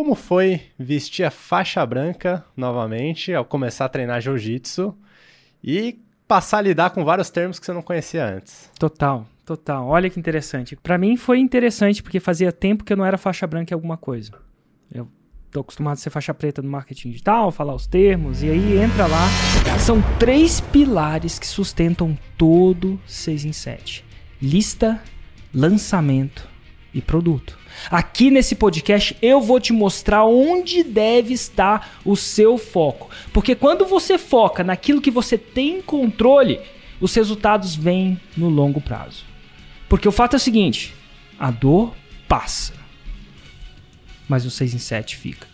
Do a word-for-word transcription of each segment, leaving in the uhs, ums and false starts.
Como foi vestir a faixa branca novamente ao começar a treinar jiu-jitsu e passar a lidar com vários termos que você não conhecia antes? Total, total. Olha que interessante. Pra mim foi interessante porque fazia tempo que eu não era faixa branca em alguma coisa. Eu tô acostumado a ser faixa preta no marketing digital, falar os termos, e aí entra lá. São três pilares que sustentam todo seis em sete. Lista, lançamento e produto. Aqui nesse podcast eu vou te mostrar onde deve estar o seu foco. Porque quando você foca naquilo que você tem controle, os resultados vêm no longo prazo. Porque o fato é o seguinte, a dor passa, mas o seis em sete fica.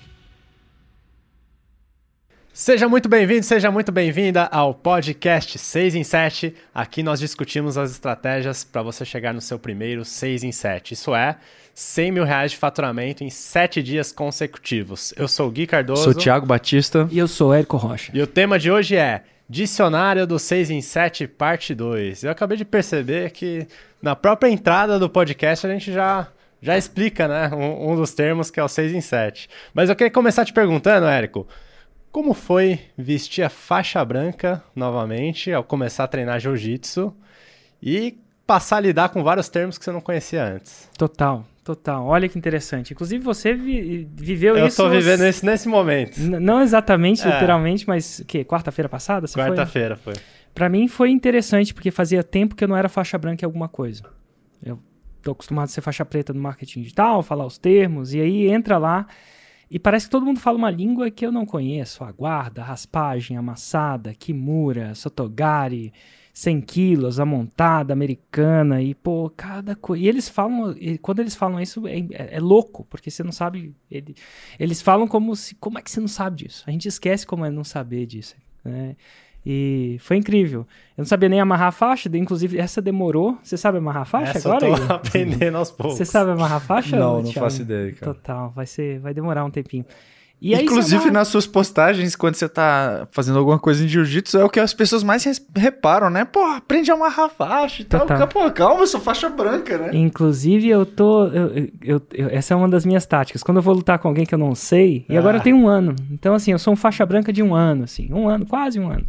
Seja muito bem-vindo, seja muito bem-vinda ao podcast seis em sete. Aqui nós discutimos as estratégias para você chegar no seu primeiro seis em sete. Isso é, cem mil reais de faturamento em sete dias consecutivos. Eu sou o Gui Cardoso. Sou o Thiago Batista. E eu sou o Érico Rocha. E o tema de hoje é Dicionário do seis em sete, parte dois. Eu acabei de perceber que na própria entrada do podcast a gente já, já explica, né, um, um dos termos que é o seis em sete. Mas eu queria começar te perguntando, Érico, como foi vestir a faixa branca novamente ao começar a treinar jiu-jitsu e passar a lidar com vários termos que você não conhecia antes? Total, total. Olha que interessante. Inclusive você vi- viveu Eu isso... Eu tô vivendo isso nesse momento. N- não exatamente, É. literalmente, mas o quê? Quarta-feira passada? Você Quarta-feira foi. foi? Pra mim foi interessante porque fazia tempo que eu não era faixa branca em alguma coisa. Eu tô acostumado a ser faixa preta no marketing digital, falar os termos, e aí entra lá... E parece que todo mundo fala uma língua que eu não conheço. Aguarda, raspagem, amassada, kimura, sotogari, cem quilos, amontada, americana. E, pô, cada coisa... E eles falam... E quando eles falam isso, é, é, é louco. Porque você não sabe... Ele, eles falam como se... Como é que você não sabe disso? A gente esquece como é não saber disso, né? E foi incrível. Eu não sabia nem amarrar a faixa, inclusive essa demorou. Você sabe amarrar a faixa Essa agora? eu tô aprendendo aos poucos. Você sabe amarrar a faixa? Não, não Thiago? faço ideia, cara. Total, vai, ser, vai demorar um tempinho. E aí, Inclusive, amarra... nas suas postagens, quando você tá fazendo alguma coisa em jiu-jitsu, é o que as pessoas mais res- reparam, né? Pô, aprende a amarrar a faixa e tal. Total. Pô, calma, eu sou faixa branca, né? Inclusive, eu tô... Eu, eu, eu, essa é uma das minhas táticas. Quando eu vou lutar com alguém que eu não sei... E Ah. agora eu tenho um ano. Então, assim, eu sou um faixa branca de um ano, assim. Um ano, quase um ano.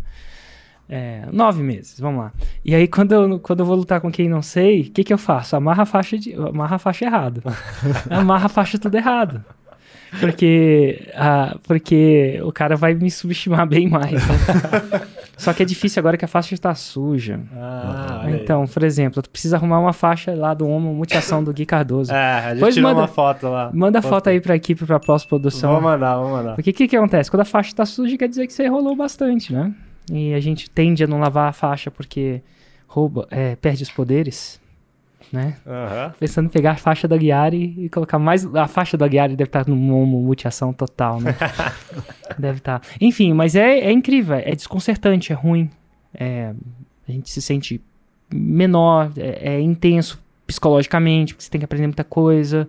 É, nove meses, vamos lá. E aí, quando eu, quando eu vou lutar com quem não sei, o que que eu faço? Amarra a faixa, de, amarra a faixa errado. Amarra a faixa tudo errado. Porque, ah, porque o cara vai me subestimar bem mais. Né? Só que é difícil agora que a faixa está suja. Ah, olha aí. Então, por exemplo, tu precisa arrumar uma faixa lá do Homo Mutiação do Gui Cardoso. É, a gente Pois tirou manda- uma foto lá. Manda a foto aí pra equipe, pra pós-produção. Vou mandar, vou mandar. Porque o que que acontece? Quando a faixa tá suja, quer dizer que você rolou bastante, né? E a gente tende a não lavar a faixa porque rouba, é, perde os poderes, né? Aham. Pensando em pegar a faixa da Aguiari e colocar mais... A faixa da Aguiari deve estar num homo mutiação total, né? Deve estar. Enfim, mas é, é incrível, é desconcertante, é ruim. É, a gente se sente menor, é, é intenso psicologicamente, porque você tem que aprender muita coisa.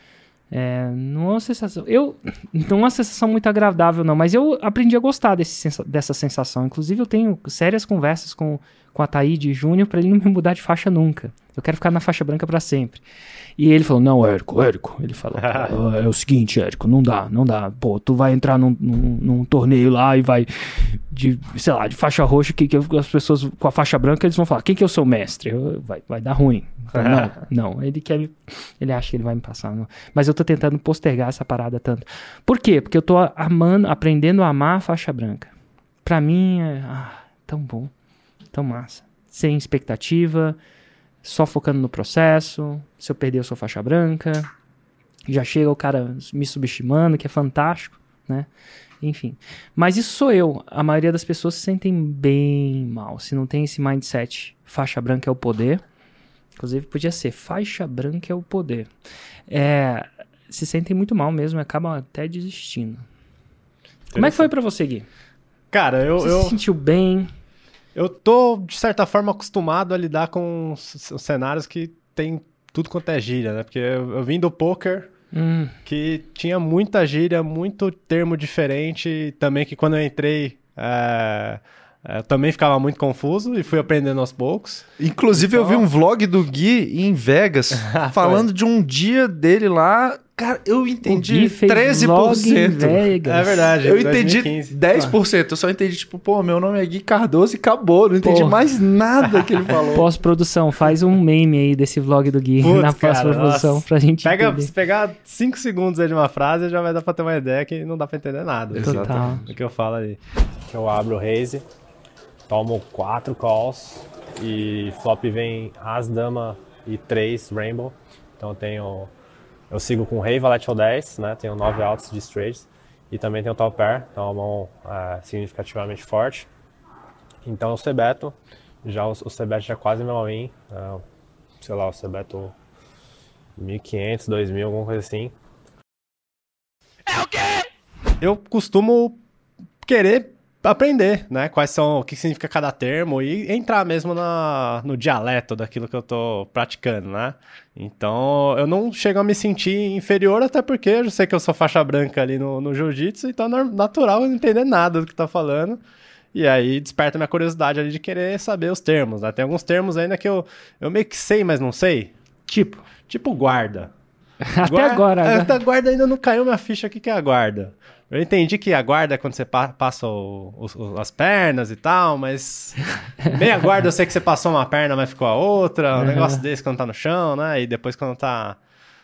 É, não é uma sensação... Eu, não é uma sensação muito agradável, não, mas eu aprendi a gostar desse, sensa- dessa sensação. Inclusive, eu tenho sérias conversas com, com a Taíde Júnior pra ele não me mudar de faixa nunca. Eu quero ficar na faixa branca pra sempre. E ele falou, não, Érico, Érico. Ele falou, "Ah, é o seguinte, Érico, não dá, não dá. Pô, tu vai entrar num, num, num torneio lá e vai, de, sei lá, de faixa roxa, que, que as pessoas com a faixa branca, eles vão falar, quem que é o seu mestre? Eu- vai, vai dar ruim. Eu falo, não, não, ele quer me, ele acha que ele vai me passar. Não. Mas eu tô tentando postergar essa parada tanto. Por quê? Porque eu tô amando, aprendendo a amar a faixa branca. Pra mim, é ah, tão bom, tão massa. Sem expectativa, só focando no processo. Se eu perder, eu sou faixa branca. Já chega o cara me subestimando, que é fantástico, né? Enfim. Mas isso sou eu. A maioria das pessoas se sentem bem mal. Se não tem esse mindset, faixa branca é o poder. Inclusive, podia ser faixa branca é o poder. É, se sentem muito mal mesmo e acabam até desistindo. Como é que foi pra você, Gui? Cara, eu, Você eu, se sentiu bem? eu tô, de certa forma, acostumado a lidar com c- c- cenários que tem tudo quanto é gíria, né? Porque eu, eu vim do poker, Hum, que tinha muita gíria, muito termo diferente, e também que quando eu entrei, é, eu também ficava muito confuso e fui aprendendo aos poucos. Inclusive, eu vi um vlog do Gui em Vegas, falando de um dia dele lá Cara, eu O entendi Gui fez treze vlog por em cento. Vegas. É verdade. Eu dois mil e entendi quinze. dez por cento. Eu só entendi, tipo, pô, meu nome é Gui Cardoso e acabou. Não entendi Pô. mais nada que ele falou. Pós-produção, faz um meme aí desse vlog do Gui Putz, na próxima cara, produção nossa. pra gente Pega, entender. se pegar cinco segundos aí de uma frase, já vai dar pra ter uma ideia que não dá pra entender nada. Total. Do que eu falo ali. Eu abro o raise, tomo quatro calls e flop vem as, dama e três rainbow. Então eu tenho... Eu sigo com rei, valete ou dez, né? Tenho nove altos de straights. E também tenho top pair, então é uma mão é, significativamente forte. Então o C-beto, já o, o C-bet já é quase meu all-in. É, sei lá, o C-beto mil e quinhentos, dois mil, alguma coisa assim. É o quê? Eu costumo querer aprender, né? Quais são, o que significa cada termo e entrar mesmo na, no dialeto daquilo que eu tô praticando, né? Então, eu não chego a me sentir inferior, até porque eu já sei que eu sou faixa branca ali no, no jiu-jitsu, então é natural eu não entender nada do que tá falando. E aí desperta minha curiosidade ali de querer saber os termos, né? Tem alguns termos ainda que eu, eu meio que sei, mas não sei. Tipo, Tipo guarda. até Guarda- agora. é, né? Até a guarda ainda não caiu minha ficha. O que que é a guarda? Eu entendi que a guarda é quando você pa- passa o- os- os- as pernas e tal, mas... Meia guarda eu sei que você passou uma perna, mas ficou a outra. Um Uhum. negócio desse quando tá no chão, né? E depois quando tá,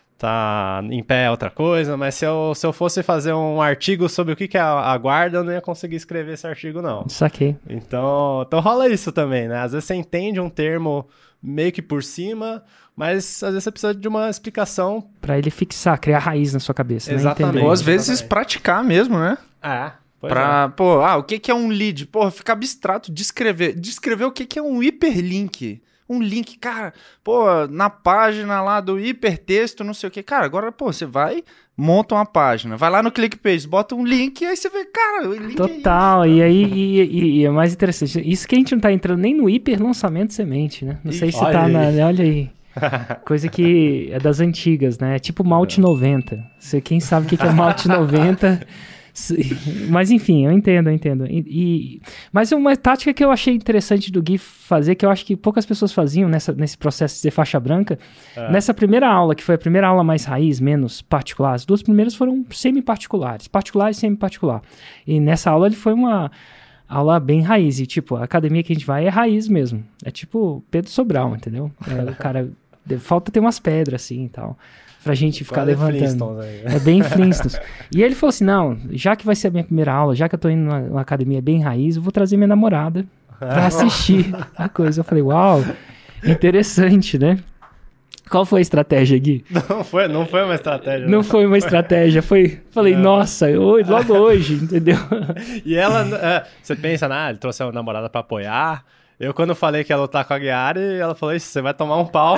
tá em pé é outra coisa. Mas se eu, se eu fosse fazer um artigo sobre o que que é a, a guarda, eu não ia conseguir escrever esse artigo, não. Saquei. Então, então rola isso também, né? Às vezes você entende um termo meio que por cima, mas às vezes você precisa de uma explicação. Pra ele fixar, criar raiz na sua cabeça. Exatamente. Né? Ou às Entender. vezes Exatamente. praticar mesmo, né? É, pois Pra, pô, ah, o que que é um lead? Pô, fica abstrato, descrever. Descrever o que que é um hiperlink. Um link, cara, pô, na página lá do hipertexto, não sei o que. Cara, agora, pô, você vai, monta uma página, vai lá no ClickPage, bota um link e aí você vê, cara, o link Total, e aí e, e- e é mais interessante. Isso que a gente não tá entrando nem no hiper lançamento semente, né? Não sei Ih, se olha tá aí. na. Olha aí. Coisa que é das antigas, né? É tipo Malte noventa. Você, quem sabe o que que é Malte noventa. se- Mas enfim, eu entendo, eu entendo. E, e- Mas uma tática que eu achei interessante do Gui fazer, que eu acho que poucas pessoas faziam nessa, nesse processo de ser faixa branca, É. nessa primeira aula, que foi a primeira aula mais raiz, menos particular, as duas primeiras foram semi-particulares, particular e semi-particular. E nessa aula ele foi uma aula bem raiz, e tipo, a academia que a gente vai é raiz mesmo. É tipo Pedro Sobral, entendeu? É, o cara, falta ter umas pedras assim e tal, pra gente ficar Quase levantando. Flintstones aí, né? É bem Flintstones. E ele falou assim, não, já que vai ser a minha primeira aula, já que eu tô indo numa, numa academia bem raiz, eu vou trazer minha namorada pra assistir a coisa. Eu falei, uau, interessante, né? Qual foi a estratégia, Gui? Não foi, não foi uma estratégia. Não né? foi uma estratégia, foi... Falei, Não. nossa, hoje, logo hoje, entendeu? E ela, é, você pensa, né? Ele trouxe a namorada pra apoiar. Eu, quando falei que ia lutar com a Guiari, ela falou, "Ixi, você vai tomar um pau."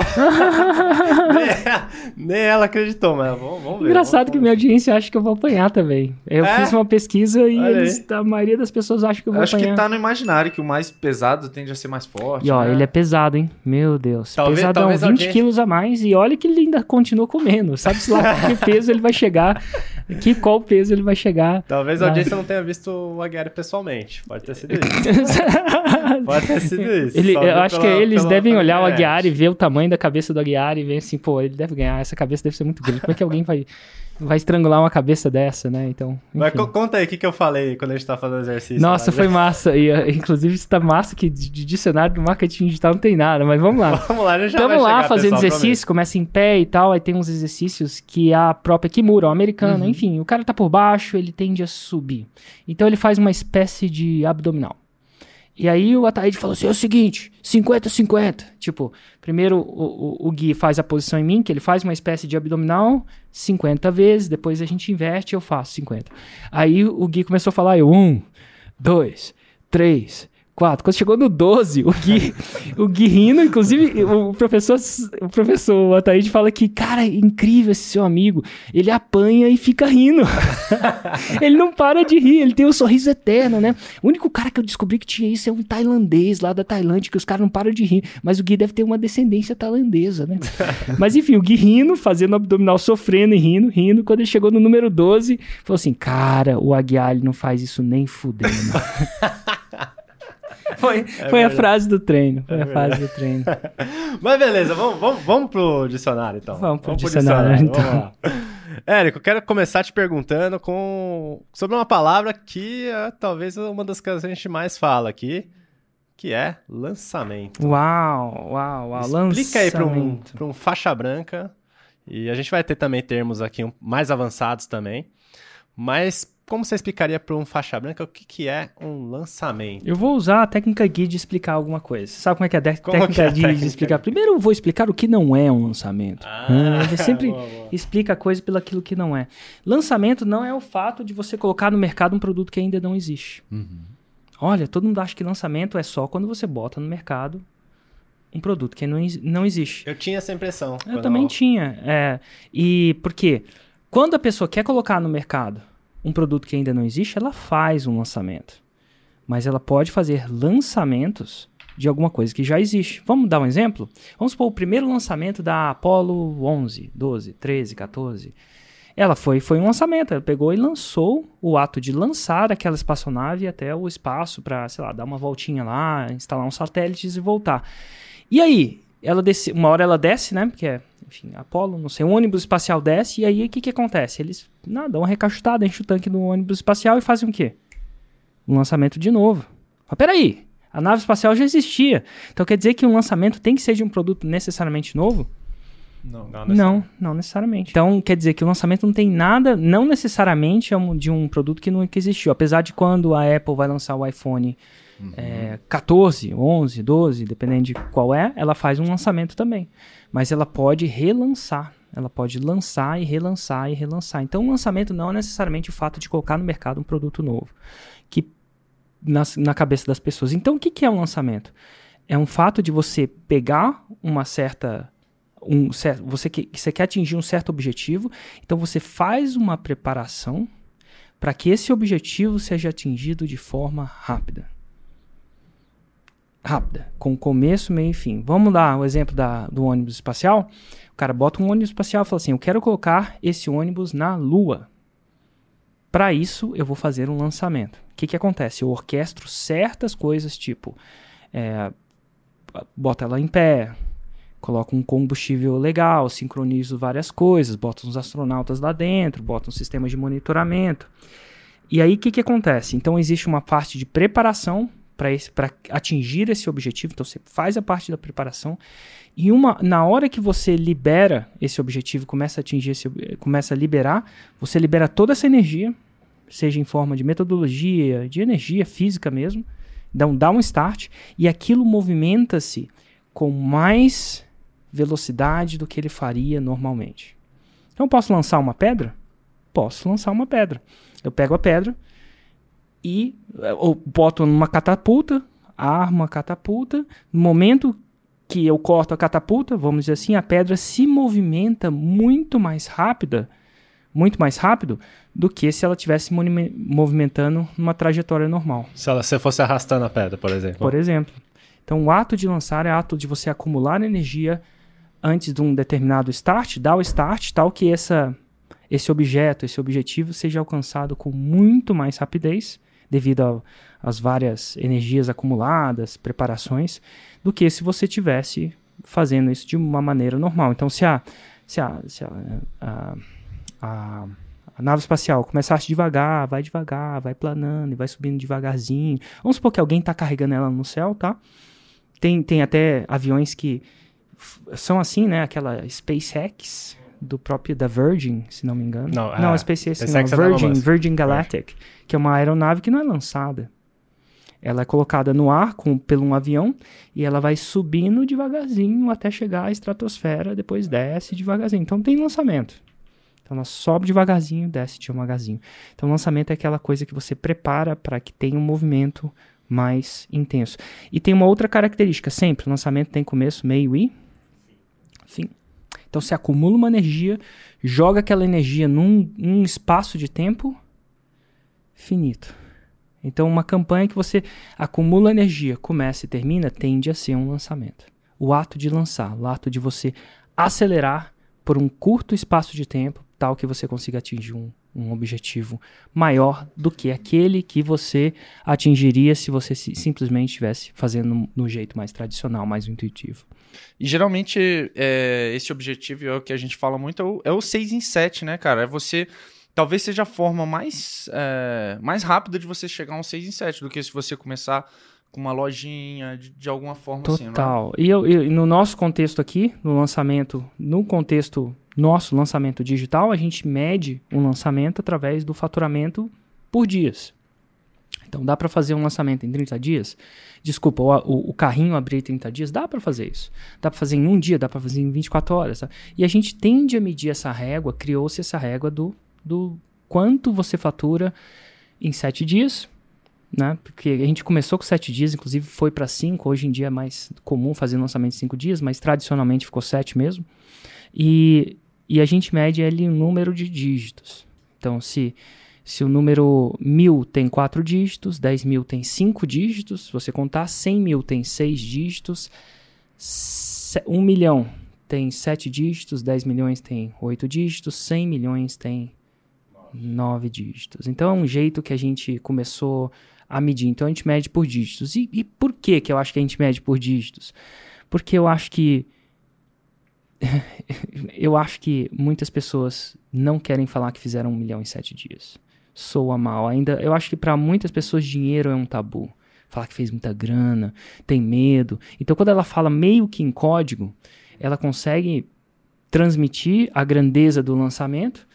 nem, ela, nem ela acreditou, mas vamos, vamos ver. Engraçado vamos, que minha audiência acha que eu vou apanhar também. Eu É? fiz uma pesquisa e Olha eles, a maioria das pessoas acha que eu vou Acho apanhar. que tá no imaginário que o mais pesado tende a ser mais forte. E ó, né? ele é pesado, hein? Meu Deus. Talvez- Pesadão, talvez a vinte audiência- quilos a mais. E olha que ele ainda continua comendo. Sabe-se lá que peso ele vai chegar. Que qual peso ele vai chegar. Talvez a Ah. audiência não tenha visto o Aguiari pessoalmente. Pode ter sido isso. Pode ter sido isso. Ele, Só eu viu acho pela- que eles pela- devem pela olhar o internet. Aguiar e ver o tamanho da cabeça do Aguiar e ver assim, pô, ele deve ganhar. Essa cabeça deve ser muito grande. Como é que alguém vai, vai estrangular uma cabeça dessa, né? Então, Mas enfim. co- conta aí o que, que eu falei quando a gente tá fazendo exercício. Nossa, lá. foi massa. E, uh, inclusive, isso tá massa que de, de dicionário do marketing digital não tem nada, mas vamos lá. Vamos lá, a gente já vai Estamos lá chegar, fazendo pessoal, exercício, começa em pé e tal, aí tem uns exercícios que a própria Kimura, o americano, enfim, o cara tá por baixo, ele tende a subir. Então ele faz uma espécie de abdominal. E aí o Ataíde falou assim, é o seguinte, cinquenta cinquenta. Tipo, primeiro o, o, o Gui faz a posição em mim, que ele faz uma espécie de abdominal cinquenta vezes, depois a gente inverte e eu faço cinquenta. Aí o Gui começou a falar, eu, um, dois, três... quatro. Quando chegou no doze, o Gui, o Gui rindo, inclusive o professor, o professor Ataíde fala que, cara, é incrível esse seu amigo, ele apanha e fica rindo. Ele não para de rir, ele tem um sorriso eterno, né? O único cara que eu descobri que tinha isso é um tailandês lá da Tailândia, que os caras não param de rir, mas o Gui deve ter uma descendência tailandesa, né? Mas enfim, o Gui rindo, fazendo abdominal, sofrendo e rindo, rindo, quando ele chegou no número doze, falou assim, cara, o Aguiar ele não faz isso nem fudendo. Foi, É foi a verdade. frase do treino. Foi É a frase do treino. Mas beleza, vamos, vamos, vamos pro dicionário então. Vamos pro dicionário, então. Vamos lá. Érico, quero começar te perguntando com... sobre uma palavra que é talvez uma das que a gente mais fala aqui, que é lançamento. Uau, uau, uau, lançamento. Explica aí para um, para um faixa branca, e a gente vai ter também termos aqui mais avançados também, mas como você explicaria para um faixa branca o que, que é um lançamento? Eu vou usar a técnica Gui de explicar alguma coisa. Você sabe como é que é a de- Como técnica que é a Gui técnica? de explicar? Primeiro eu vou explicar o que não é um lançamento. Ah, Hum, Ele sempre boa, boa. explica a coisa pelo aquilo que não é. Lançamento não é o fato de você colocar no mercado um produto que ainda não existe. Uhum. Olha, todo mundo acha que lançamento é só quando você bota no mercado um produto que não, ex- não existe. Eu tinha essa impressão. Eu quando também tinha. É, e por quê? Quando a pessoa quer colocar no mercado um produto que ainda não existe, ela faz um lançamento. Mas ela pode fazer lançamentos de alguma coisa que já existe. Vamos dar um exemplo? Vamos supor o primeiro lançamento da Apollo onze, doze, treze, quatorze. Ela foi, foi um lançamento, ela pegou e lançou o ato de lançar aquela espaçonave até o espaço para, sei lá, dar uma voltinha lá, instalar uns satélites e voltar. E aí, ela desce, uma hora ela desce, né? Porque é, enfim, Apollo, não sei, um ônibus espacial desce, e aí o que, que acontece? Eles não, dão uma recachutada, enchem o tanque do ônibus espacial e fazem o quê? Um lançamento de novo. Mas peraí, a nave espacial já existia. Então quer dizer que um lançamento tem que ser de um produto necessariamente novo? Não. Não, Não, não necessariamente. Então quer dizer que o lançamento não tem nada, não necessariamente é um- de um produto que nunca existiu. Apesar de quando a Apple vai lançar o iPhone é, quatorze, onze, doze, dependendo de qual é, ela faz um lançamento também. Mas ela pode relançar. Ela pode lançar e relançar e relançar. Então o lançamento não é necessariamente o fato de colocar no mercado um produto novo. Que na, na cabeça das pessoas. Então o que, que é um lançamento? É um fato de você pegar uma certa... Um, cer- você, que, você quer atingir um certo objetivo, então você faz uma preparação para que esse objetivo seja atingido de forma rápida. Rápida, com começo, meio e fim. Vamos dar o exemplo da, do ônibus espacial. O cara bota um ônibus espacial e fala assim, eu quero colocar esse ônibus na Lua. Para isso, eu vou fazer um lançamento. O que, que acontece? Eu orquestro certas coisas, tipo, é, bota ela em pé, coloco um combustível legal, sincronizo várias coisas, boto uns astronautas lá dentro, boto um sistema de monitoramento. E aí, o que, que acontece? Então, existe uma parte de preparação para atingir esse objetivo. Então, você faz a parte da preparação. E uma, na hora que você libera esse objetivo, começa a atingir esse, começa a liberar, você libera toda essa energia, seja em forma de metodologia, de energia física mesmo, dá um, dá um start, e aquilo movimenta-se com mais velocidade do que ele faria normalmente. Então, eu posso lançar uma pedra? Posso lançar uma pedra. Eu pego a pedra e ou boto numa catapulta, armo a catapulta. No momento que eu corto a catapulta, vamos dizer assim, a pedra se movimenta muito mais rápida, muito mais rápido do que se ela estivesse movimentando numa trajetória normal. Se ela se fosse arrastando a pedra, por exemplo. Por exemplo. Então, o ato de lançar é ato de você acumular energia antes de um determinado start, dar o start, tal que essa, esse objeto, esse objetivo seja alcançado com muito mais rapidez, devido às várias energias acumuladas, preparações, do que se você tivesse fazendo isso de uma maneira normal. Então, se a, se a, se a, a, a, a nave espacial começasse devagar, vai devagar, vai planando e vai subindo devagarzinho. Vamos supor que alguém está carregando ela no céu, tá? Tem, tem até aviões que f- são assim, né? Aquela SpaceX do próprio da Virgin, se não me engano. Não, não é, a SpaceX, SpaceX não, é da Virgin, Elon Musk. Virgin Galactic, que é uma aeronave que não é lançada. Ela é colocada no ar com, pelo um avião e ela vai subindo devagarzinho até chegar à estratosfera, depois desce devagarzinho. Então tem lançamento. Então ela sobe devagarzinho, desce devagarzinho. Então o lançamento é aquela coisa que você prepara para que tenha um movimento mais intenso. E tem uma outra característica, sempre, o lançamento tem começo, meio e fim. Então você acumula uma energia, joga aquela energia num, num espaço de tempo finito. Então uma campanha que você acumula energia, começa e termina, tende a ser um lançamento. O ato de lançar, o ato de você acelerar por um curto espaço de tempo, tal que você consiga atingir um um objetivo maior do que aquele que você atingiria se você se, simplesmente estivesse fazendo no, no jeito mais tradicional, mais intuitivo. E geralmente é, esse objetivo é o que a gente fala muito, é o, é o seis em sete, né, cara? É você... Talvez seja a forma mais, é, mais rápida de você chegar a um seis em sete do que se você começar com uma lojinha, de, de alguma forma assim. Total. E eu, eu, no nosso contexto aqui, no lançamento, no contexto nosso lançamento digital, a gente mede um lançamento através do faturamento por dias. Então dá para fazer um lançamento em trinta dias? Desculpa, o, o, o carrinho abrir trinta dias? Dá para fazer isso. Dá para fazer em um dia, dá para fazer em vinte e quatro horas. Tá? E a gente tende a medir essa régua, criou-se essa régua do do quanto você fatura em sete dias, né? Porque a gente começou com sete dias, inclusive foi para cinco, hoje em dia é mais comum fazer lançamento em cinco dias, mas tradicionalmente ficou sete mesmo, e, e a gente mede ele em número de dígitos. Então, se, se o número mil tem quatro dígitos, dez mil tem cinco dígitos, se você contar, cem mil tem seis dígitos, um milhão tem sete dígitos, dez milhões tem oito dígitos, cem milhões tem nove dígitos. Então é um jeito que a gente começou a medir. Então a gente mede por dígitos. E, e por que que eu acho que a gente mede por dígitos? Porque eu acho que eu acho que muitas pessoas não querem falar que fizeram um milhão em sete dias. Soa mal. Ainda, eu acho que para muitas pessoas dinheiro é um tabu. Falar que fez muita grana, tem medo. Então quando ela fala meio que em código, ela consegue transmitir a grandeza do lançamento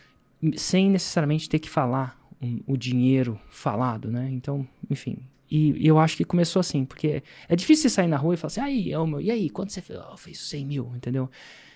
sem necessariamente ter que falar um, o dinheiro falado, né? Então, enfim. E, e eu acho que começou assim, porque é difícil você sair na rua e falar assim, aí, é o meu, e aí, quanto você fez? Oh, fez cem mil, entendeu?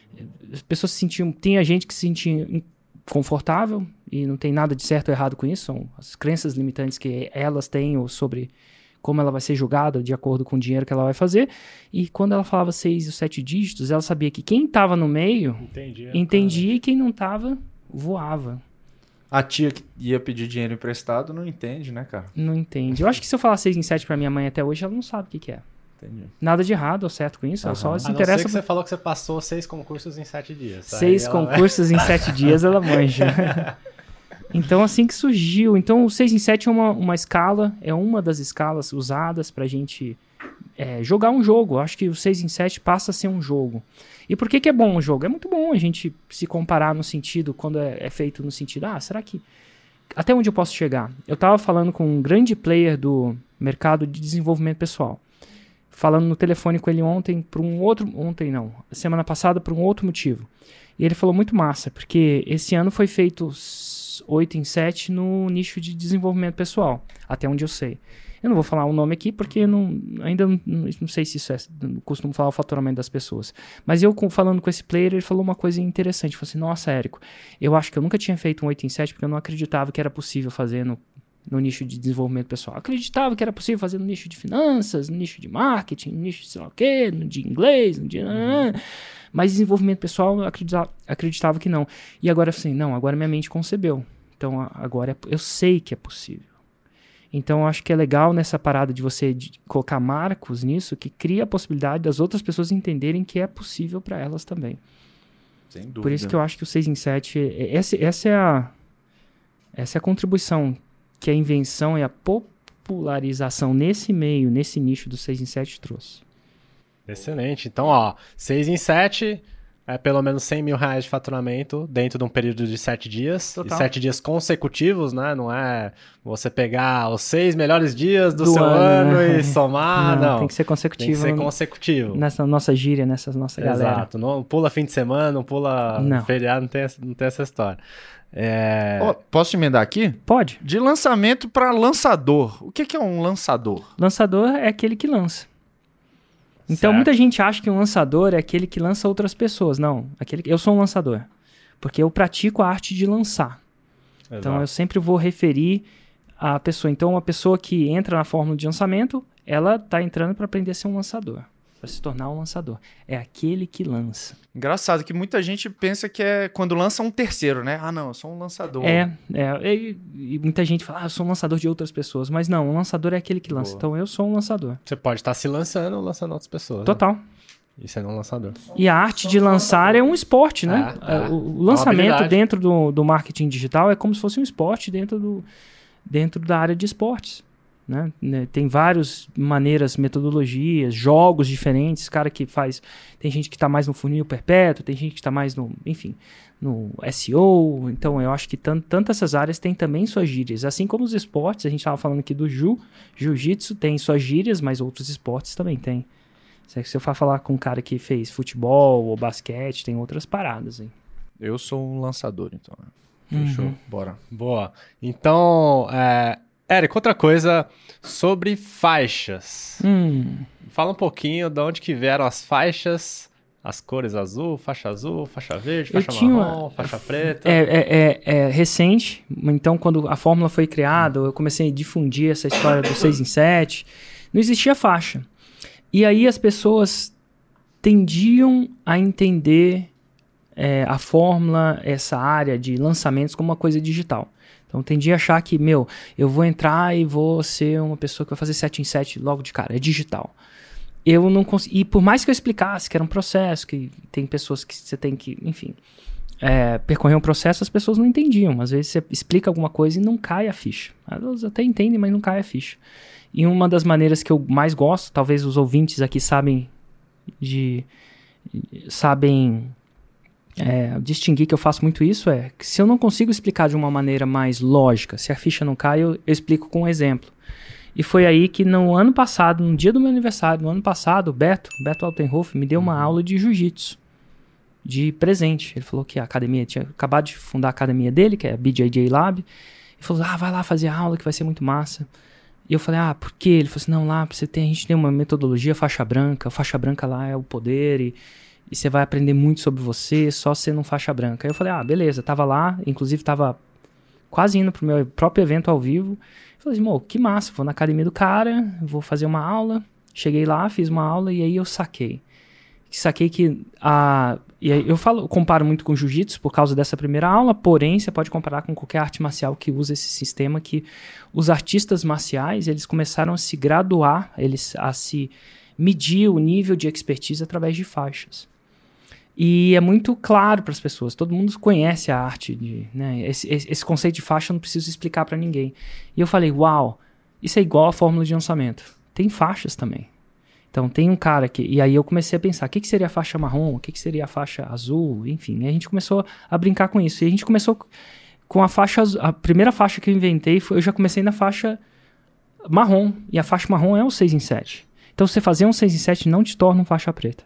As pessoas se sentiam, tem a gente que se sentia confortável e não tem nada de certo ou errado com isso, são as crenças limitantes que elas têm ou sobre como ela vai ser julgada de acordo com o dinheiro que ela vai fazer. E quando ela falava seis ou sete dígitos, ela sabia que quem estava no meio entendia, entendia e quem não estava voava. A tia que ia pedir dinheiro emprestado não entende, né, cara? Não entende. Eu acho que se eu falar seis em sete pra minha mãe até hoje, ela não sabe o que, que é. Entendi. Nada de errado ou certo com isso, ela só se A não interessa... ser que você falou que você passou seis concursos em sete dias. Seis Aí concursos ela... em sete dias, ela manja. Então, assim que surgiu. Então, o seis em sete é uma, uma escala, é uma das escalas usadas pra gente é, jogar um jogo. Eu acho que o seis em sete passa a ser um jogo. E por que que é bom o jogo? É muito bom a gente se comparar no sentido, quando é, é feito no sentido, ah, será que... Até onde eu posso chegar? Eu estava falando com um grande player do mercado de desenvolvimento pessoal. Falando no telefone com ele ontem, por um outro... Ontem não, semana passada, por um outro motivo. E ele falou muito massa, porque esse ano foi feito oito em sete no nicho de desenvolvimento pessoal, até onde eu sei. Eu não vou falar o nome aqui, porque não, ainda não, não sei se isso é... Não costumo falar o faturamento das pessoas. Mas eu, falando com esse player, ele falou uma coisa interessante. Ele falou assim, nossa, Érico, eu acho que eu nunca tinha feito um oito em sete, porque eu não acreditava que era possível fazer no, no nicho de desenvolvimento pessoal. Eu acreditava que era possível fazer no nicho de finanças, no nicho de marketing, no nicho de sei lá o quê, no de inglês, no de... Uhum. Mas desenvolvimento pessoal, eu acreditava, acreditava que não. E agora, assim, não, agora minha mente concebeu. Então, agora eu sei que é possível. Então, eu acho que é legal nessa parada de você de colocar marcos nisso, que cria a possibilidade das outras pessoas entenderem que é possível para elas também. Sem dúvida. Por isso que eu acho que o seis em sete, essa, essa, é a, essa é a contribuição que a invenção e a popularização nesse meio, nesse nicho do seis em sete trouxe. Excelente. Então, ó, seis em sete... É pelo menos cem mil reais de faturamento dentro de um período de sete dias. Total. E sete dias consecutivos, né? Não é você pegar os seis melhores dias do, do seu ano, ano né? e somar, não, não. Tem que ser consecutivo. Tem que ser consecutivo. Nessa nossa gíria, nessa nossa galera. Exato. Não pula fim de semana, não pula não. feriado, não tem, não tem essa história. É... Oh, posso emendar aqui? Pode. De lançamento para lançador. O que, que é um lançador? Lançador é aquele que lança. Então, certo. Muita gente acha que um lançador é aquele que lança outras pessoas. Não, aquele que... eu sou um lançador. Porque eu pratico a arte de lançar. Exato. Então, eu sempre vou referir a pessoa. Então, uma pessoa que entra na fórmula de lançamento, ela está entrando para aprender a ser um lançador. Para se tornar um lançador. É aquele que lança. Engraçado que muita gente pensa que é quando lança um terceiro, né? Ah, não, eu sou um lançador. É, é e, e muita gente fala, ah, eu sou um lançador de outras pessoas. Mas não, um lançador é aquele que lança. Boa. Então, eu sou um lançador. Você pode estar se lançando ou lançando outras pessoas. Total. Né? Isso é não lançador. E a arte de lançar é um esporte, né? É, é. O, o lançamento É dentro do, do marketing digital é como se fosse um esporte dentro, do, dentro da área de esportes. Né? Tem várias maneiras, metodologias, jogos diferentes. Cara que faz... Tem gente que está mais no funil perpétuo, tem gente que está mais no... Enfim, no S E O. Então, eu acho que tant, tanto essas áreas têm também suas gírias. Assim como os esportes, a gente estava falando aqui do Ju, Jiu-Jitsu tem suas gírias, mas outros esportes também tem. Se eu for falar com um cara que fez futebol ou basquete, tem outras paradas aí. Eu sou um lançador, então. Uhum. Fechou, bora. Boa. Então, é... Érico, outra coisa sobre faixas. Hum. Fala um pouquinho de onde que vieram as faixas, as cores azul, faixa azul, faixa verde, faixa tinha marrom, uma... faixa preta. É, é, é, é recente, então quando a fórmula foi criada, eu comecei a difundir essa história do seis em sete, não existia faixa. E aí as pessoas tendiam a entender é, a fórmula, essa área de lançamentos como uma coisa digital. Então tendia a achar que, meu, eu vou entrar e vou ser uma pessoa que vai fazer sete em sete logo de cara, é digital. Eu não consegui, e por mais que eu explicasse que era um processo, que tem pessoas que você tem que, enfim, é, percorrer um processo, as pessoas não entendiam. Às vezes você explica alguma coisa e não cai a ficha. Elas até entendem, mas não cai a ficha. E uma das maneiras que eu mais gosto, talvez os ouvintes aqui sabem de sabem é, distinguir que eu faço muito isso, é que se eu não consigo explicar de uma maneira mais lógica, se a ficha não cai, eu, eu explico com um exemplo. E foi aí que no ano passado, no dia do meu aniversário, no ano passado, o Beto, Beto Altenhoff, me deu uma aula de jiu-jitsu, de presente. Ele falou que a academia, tinha acabado de fundar a academia dele, que é a B J J Lab. Ele falou, ah, vai lá fazer a aula que vai ser muito massa. E eu falei, ah, por quê? Ele falou assim, não, lá você tem, a gente tem uma metodologia faixa branca, faixa branca lá é o poder e, e você vai aprender muito sobre você só sendo um faixa branca. Aí eu falei, ah, beleza, tava lá, inclusive tava quase indo pro meu próprio evento ao vivo. Eu falei assim, pô, que massa, vou na academia do cara, vou fazer uma aula. Cheguei lá, fiz uma aula e aí eu saquei. Saquei que a... E aí eu falo, comparo muito com jiu-jitsu por causa dessa primeira aula, porém você pode comparar com qualquer arte marcial que usa esse sistema, que os artistas marciais, eles começaram a se graduar, eles a se medir o nível de expertise através de faixas. E é muito claro para as pessoas, todo mundo conhece a arte, de, né? esse, esse, esse conceito de faixa eu não preciso explicar para ninguém. E eu falei, uau, isso é igual a fórmula de lançamento, tem faixas também. Então tem um cara que... E aí eu comecei a pensar, o que, que seria a faixa marrom? O que, que seria a faixa azul? Enfim, e a gente começou a brincar com isso. E a gente começou com a faixa azul. A primeira faixa que eu inventei, foi, eu já comecei na faixa marrom. E a faixa marrom é o seis em sete. Então você fazer um seis em sete não te torna um faixa preta.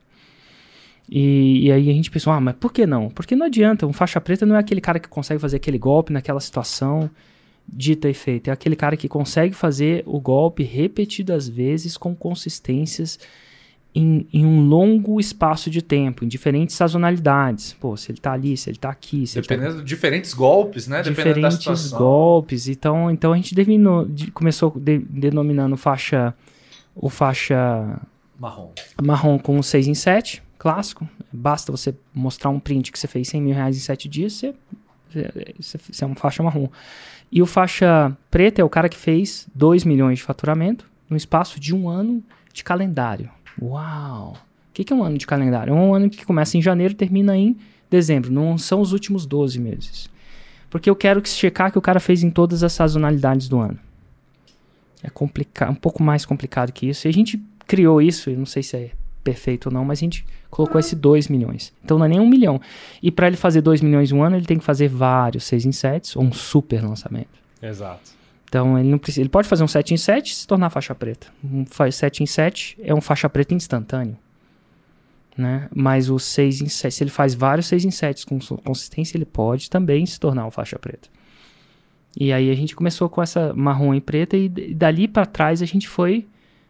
E, e aí a gente pensou, ah, mas por que não? Porque não adianta, um faixa preta não é aquele cara que consegue fazer aquele golpe naquela situação... dita e feita, é aquele cara que consegue fazer o golpe repetidas vezes com consistências em, em um longo espaço de tempo, em diferentes sazonalidades. Pô, se ele tá ali, se ele tá aqui... Se Dependendo ele tá... de diferentes golpes, né? Dependendo da Diferentes situação. golpes. Então, então a gente devinou, de, começou de, denominando faixa, o faixa Marrom. marrom com o seis em sete, clássico. Basta você mostrar um print que você fez cem mil reais em sete dias, você, você, você é uma faixa marrom. E o faixa preta é o cara que fez dois milhões de faturamento no espaço de um ano de calendário. Uau! O que, que é um ano de calendário? É um ano que começa em janeiro e termina em dezembro. Não são os últimos doze meses. Porque eu quero que checar que o cara fez em todas as sazonalidades do ano. É complicado, um pouco mais complicado que isso. E a gente criou isso, eu não sei se é perfeito ou não, mas a gente colocou esse dois milhões. Então não é nem um milhão. E para ele fazer dois milhões em um ano, ele tem que fazer vários seis em sete ou um super lançamento. Exato. Então ele não precisa, ele pode fazer um sete em sete e se tornar faixa preta. Um sete em sete é um faixa preta instantâneo. Né? Mas o seis em sete, se ele faz vários seis em sete com consistência, ele pode também se tornar um faixa preta. E aí a gente começou com essa marrom e preta e dali para trás a gente foi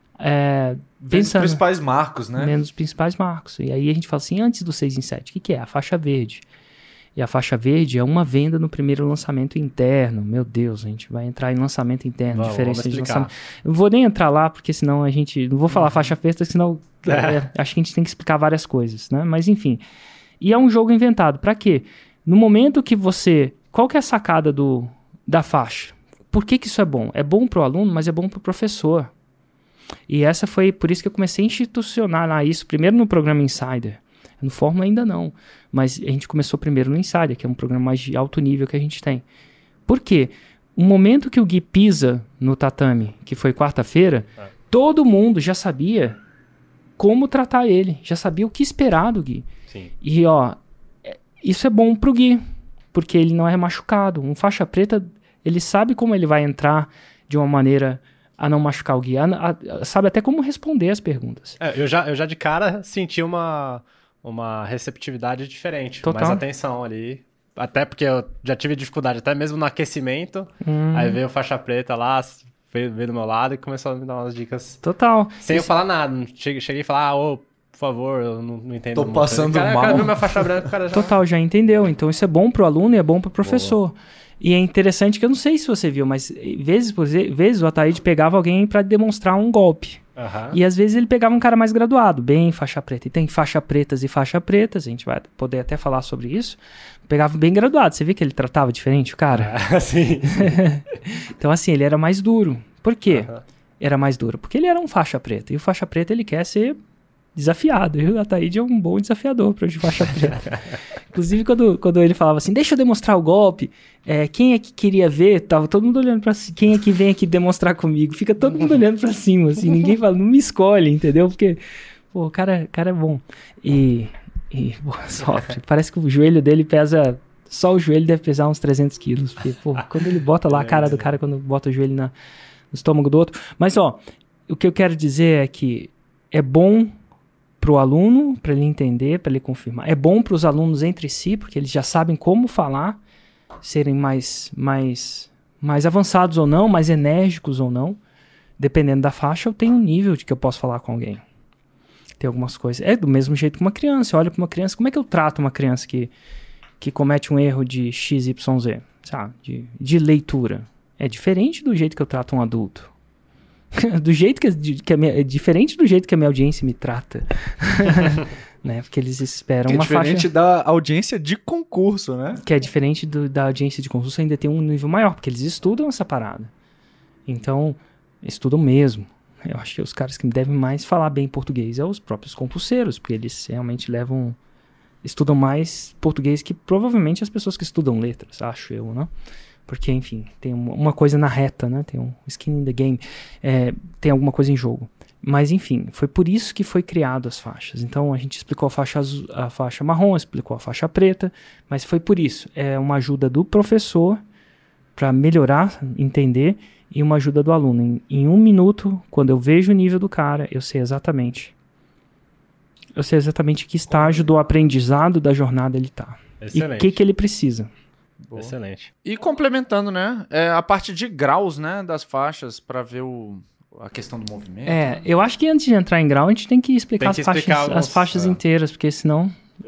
é, pensando... Vendo os principais marcos, né? Vendo os principais marcos. E aí a gente fala assim, antes do seis em sete, o que, que é? A faixa verde. E a faixa verde é uma venda no primeiro lançamento interno. Meu Deus, a gente vai entrar em lançamento interno, Vamos, diferença vamos de lançamento. Eu não vou nem entrar lá, porque senão a gente... Não vou falar uhum. faixa preta, senão é, acho que a gente tem que explicar várias coisas, né? Mas enfim. E é um jogo inventado. Para quê? No momento que você... Qual que é a sacada do, da faixa? Por que que isso é bom? É bom para o aluno, mas é bom para o professor. E essa foi por isso que eu comecei a institucionalizar isso, primeiro no programa Insider. No Fórmula ainda não, mas a gente começou primeiro no Insider, que é um programa mais de alto nível que a gente tem. Por quê? O momento que o Gui pisa no tatame, que foi quarta-feira, é. todo mundo já sabia como tratar ele, já sabia o que esperar do Gui. Sim. E ó, isso é bom pro Gui, porque ele não é machucado. Um faixa preta, ele sabe como ele vai entrar de uma maneira a não machucar o Gui, a, a, sabe até como responder as perguntas. É, eu, já, eu já de cara senti uma... uma receptividade diferente, Total. mais atenção ali. Até porque eu já tive dificuldade, até mesmo no aquecimento. Hum. Aí veio o faixa preta lá, veio, veio do meu lado e começou a me dar umas dicas. Total. Sem Isso... eu falar nada. Cheguei, cheguei a falar, ah, ô, por favor, eu não, não entendo Tô muito. passando cara, mal. O cara viu minha faixa branca, o cara já... Total, já entendeu. Então isso é bom pro aluno e é bom pro professor. Boa. E é interessante que eu não sei se você viu, mas vezes por vezes o Ataíde pegava alguém para demonstrar um golpe. Uhum. E às vezes ele pegava um cara mais graduado, bem faixa preta. E tem faixa pretas e faixa pretas, a gente vai poder até falar sobre isso. Pegava bem graduado, você viu que ele tratava diferente o cara? Ah, sim. Então assim, ele era mais duro. Por quê? Uhum. Era mais duro? Porque ele era um faixa preta. E o faixa preta ele quer ser desafiado. E o Ataíde é um bom desafiador para o de faixa preta. Inclusive, quando, quando ele falava assim, deixa eu demonstrar o golpe, é, quem é que queria ver? Tava todo mundo olhando para cima. Quem é que vem aqui demonstrar comigo? Fica todo mundo olhando para cima, assim. Ninguém fala, não me escolhe, entendeu? Porque, pô, o cara, cara é bom. E, e pô, sofre. Parece que o joelho dele pesa... Só o joelho deve pesar uns trezentos quilos. Porque, pô, quando ele bota lá a cara do cara, quando bota o joelho na, no estômago do outro. Mas, ó, o que eu quero dizer é que é bom para o aluno, para ele entender, para ele confirmar. É bom para os alunos entre si, porque eles já sabem como falar, serem mais, mais, mais avançados ou não, mais enérgicos ou não. Dependendo da faixa, eu tenho um nível de que eu posso falar com alguém. Tem algumas coisas. É do mesmo jeito que uma criança. Olha para uma criança, como é que eu trato uma criança que, que comete um erro de X Y Z, sabe? De, de leitura. É diferente do jeito que eu trato um adulto. do jeito que, que a minha, é diferente do jeito que a minha audiência me trata. Né? Porque eles esperam que uma faixa... É diferente faixa... da audiência de concurso, né? Que é diferente do, da audiência de concurso, ainda tem um nível maior, porque eles estudam essa parada. Então, estudam mesmo. Eu acho que os caras que devem mais falar bem português é os próprios concurseiros, porque eles realmente levam... Estudam mais português que provavelmente as pessoas que estudam letras, acho eu, né? Porque, enfim, tem uma coisa na reta, né? Tem um skin in the game. É, tem alguma coisa em jogo. Mas, enfim, foi por isso que foi criado as faixas. Então, a gente explicou a faixa, azul, a faixa marrom, explicou a faixa preta, mas foi por isso. É uma ajuda do professor para melhorar, entender, e uma ajuda do aluno. Em, em um minuto, quando eu vejo o nível do cara, eu sei exatamente. Eu sei exatamente que estágio do aprendizado da jornada ele tá. Excelente. E o que, que ele precisa. Boa. Excelente. E complementando, né? É a parte de graus, né? Das faixas para ver o, a questão do movimento. É, né? eu acho que antes de entrar em grau, a gente tem que explicar, tem que as, explicar faixas, alguns, as faixas é. inteiras, porque senão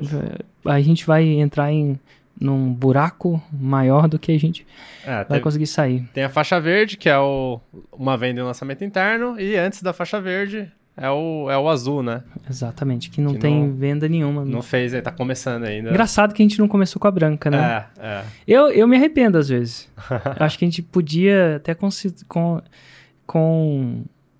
a gente vai entrar em num buraco maior do que a gente É, vai teve, conseguir sair. tem a faixa verde, que é o, uma venda e um lançamento interno, e antes da faixa verde é o, é o azul, né? Exatamente, que não Que tem não- venda nenhuma. Não fez, aí tá começando ainda. Engraçado que a gente não começou com a branca, né? É, é. Eu, eu me arrependo às vezes. Eu acho que a gente podia até consi- com, com,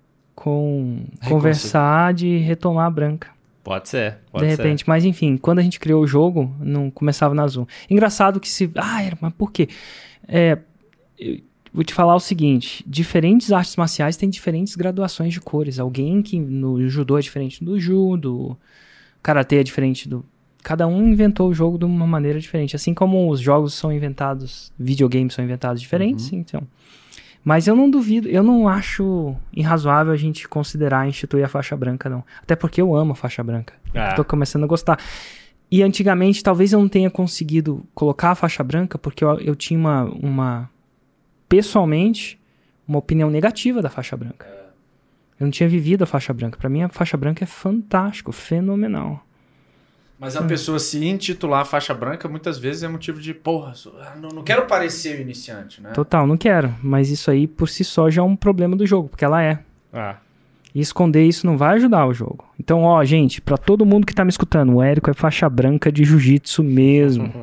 com conversar de retomar a branca. Pode ser, pode de ser. repente, mas enfim, quando a gente criou o jogo, não começava na azul. Engraçado que se... Ah, era, mas por quê? É, eu vou te falar o seguinte, diferentes artes marciais têm diferentes graduações de cores. Alguém que no judô é diferente do judo, karatê é diferente do... Cada um inventou o jogo de uma maneira diferente. Assim como os jogos são inventados, videogames são inventados diferentes, Uhum. então... Mas eu não duvido, eu não acho irrazoável a gente considerar instituir a faixa branca, não. Até porque eu amo a faixa branca. É. Tô começando a gostar. E antigamente, talvez eu não tenha conseguido colocar a faixa branca, porque eu, eu tinha uma, uma... Pessoalmente, uma opinião negativa da faixa branca. Eu não tinha vivido a faixa branca. Pra mim, a faixa branca é fantástico, fenomenal. Mas a pessoa se intitular faixa branca, muitas vezes é motivo de, porra, sou- ah, não, não quero parecer o iniciante, né? Total, não quero. Mas isso aí, por si só, já é um problema do jogo, porque ela é. Ah, E esconder isso não vai ajudar o jogo. Então, ó, gente, pra todo mundo que tá me escutando, o Érico é faixa branca de jiu-jitsu mesmo.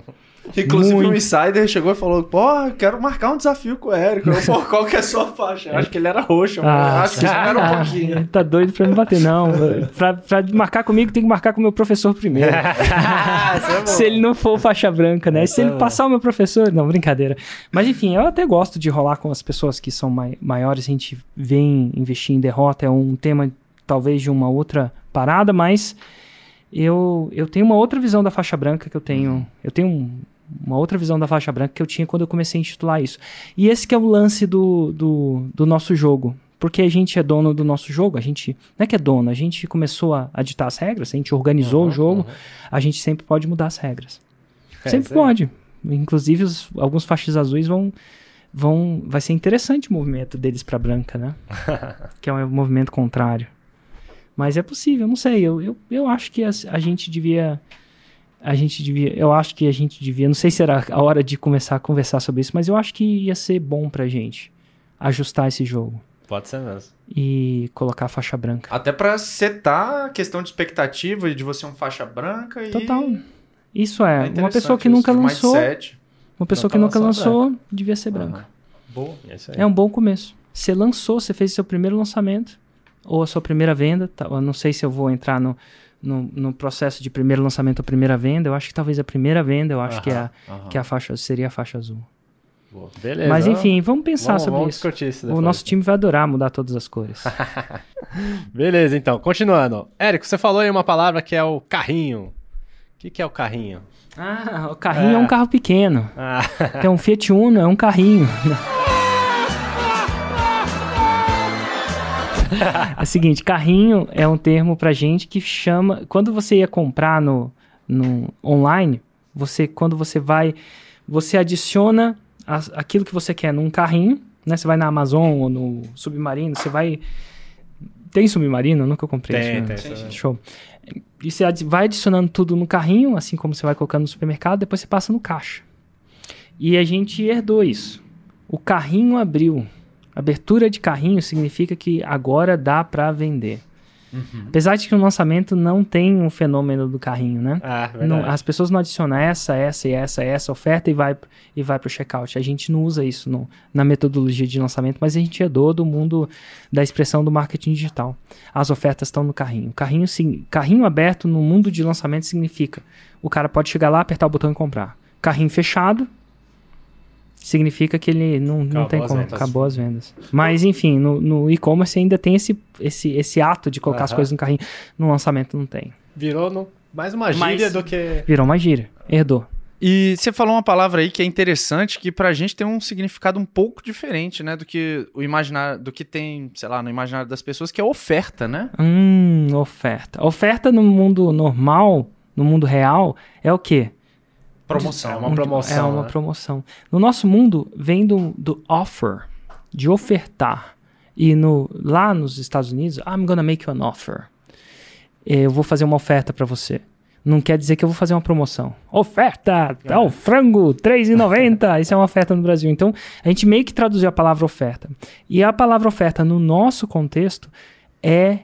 Inclusive Muito. o Insider chegou e falou, pô, quero marcar um desafio com o Érico. Eu, pô, qual que é a sua faixa? Eu acho que ele era roxo, Ah, mas acho que isso era um pouquinho. Tá doido pra me bater, não. Pra, pra marcar comigo, tem que marcar com o meu professor primeiro. é Se ele não for faixa branca, né? Se é ele bom. passar o meu professor... Não, brincadeira. Mas enfim, eu até gosto de rolar com as pessoas que são mai- maiores. A gente vem investir em derrota. É um tema, talvez, de uma outra parada, mas eu, eu tenho uma outra visão da faixa branca que eu tenho... Eu tenho um... uma outra visão da faixa branca que eu tinha quando eu comecei a intitular isso. E esse que é o lance do, do, do nosso jogo. Porque a gente é dono do nosso jogo, a gente não é que é dono, a gente começou a, a ditar as regras, a gente organizou Uhum, o jogo, uhum. a gente sempre pode mudar as regras. É, sempre isso aí. pode. Inclusive, os, alguns faixas azuis vão, vão... Vai ser interessante o movimento deles pra branca, né? Que é um movimento contrário. Mas é possível, não sei. Eu, eu, eu acho que a, a gente devia... A gente devia... Eu acho que a gente devia... Não sei se era a hora de começar a conversar sobre isso, mas eu acho que ia ser bom pra gente ajustar esse jogo. Pode ser mesmo. E colocar a faixa branca. Até pra setar a questão de expectativa e de você um faixa branca e... Total. Isso é. É uma pessoa que interessante nunca isso, de lançou... mindset. Uma pessoa Nunca que nunca lançou lançou, devia ser branca. Boa. É isso aí. É um bom começo. Você lançou, você fez seu primeiro lançamento, ou a sua primeira venda. Tá, eu não sei se eu vou entrar no, no, no processo de primeiro lançamento ou primeira venda. Eu acho que talvez a primeira venda, eu acho que, é a, Aham. que a faixa seria a faixa azul. Boa. Beleza. Mas enfim, vamos pensar vamos, sobre vamos isso. discutir isso O depois. nosso time vai adorar mudar todas as cores. Beleza, então. Continuando. Érico, você falou aí uma palavra que é o carrinho. O que, que é o carrinho? Ah, o carrinho é, É. um carro pequeno. Ah, Tem um Fiat Uno, é um carrinho. É o seguinte, carrinho é um termo pra gente que chama... Quando você ia comprar no, no online, você, quando você vai... Você adiciona as- aquilo que você quer num carrinho, né? Você vai na Amazon ou no Submarino, você vai... Tem Submarino? Eu nunca comprei tem, isso. tem. né? Sim, sim. Show. E você adi- vai adicionando tudo no carrinho, assim como você vai colocando no supermercado, depois você passa no caixa. E a gente herdou isso. O carrinho abriu. Abertura de carrinho significa que agora dá para vender. Uhum. Apesar de que no lançamento não tem um fenômeno do carrinho, né? Ah, verdade. Não, as pessoas não adicionam essa, essa e essa, essa oferta e vai, e vai para o checkout. A gente não usa isso no, na metodologia de lançamento, mas a gente herdou do mundo da expressão do marketing digital. As ofertas estão no carrinho. Carrinho, sim, carrinho aberto no mundo de lançamento significa o cara pode chegar lá, apertar o botão e comprar. Carrinho fechado significa que ele não, não Acabou tem as como. vendas. Acabou as vendas. Mas, enfim, no, no e-commerce ainda tem esse, esse, esse ato de colocar as Aham. coisas no carrinho. No lançamento não tem. Virou no- mais uma gíria Mas- do que... Virou uma gíria. Herdou. E você falou uma palavra aí que é interessante, que pra gente tem um significado um pouco diferente, né, do que o imaginário, do que tem, sei lá, no imaginário das pessoas, que é oferta, né? Hum, oferta. Oferta no mundo normal, no mundo real, é o quê? Promoção. É uma Um- promoção, É uma né? promoção. No nosso mundo, vem do, do offer, de ofertar. E no, lá nos Estados Unidos, I'm gonna make you an offer. Eu vou fazer uma oferta pra você. Não quer dizer que eu vou fazer uma promoção. Oferta! É o frango, três reais e noventa centavos. Isso é uma oferta no Brasil. Então, a gente meio que traduziu a palavra oferta. E a palavra oferta, no nosso contexto, é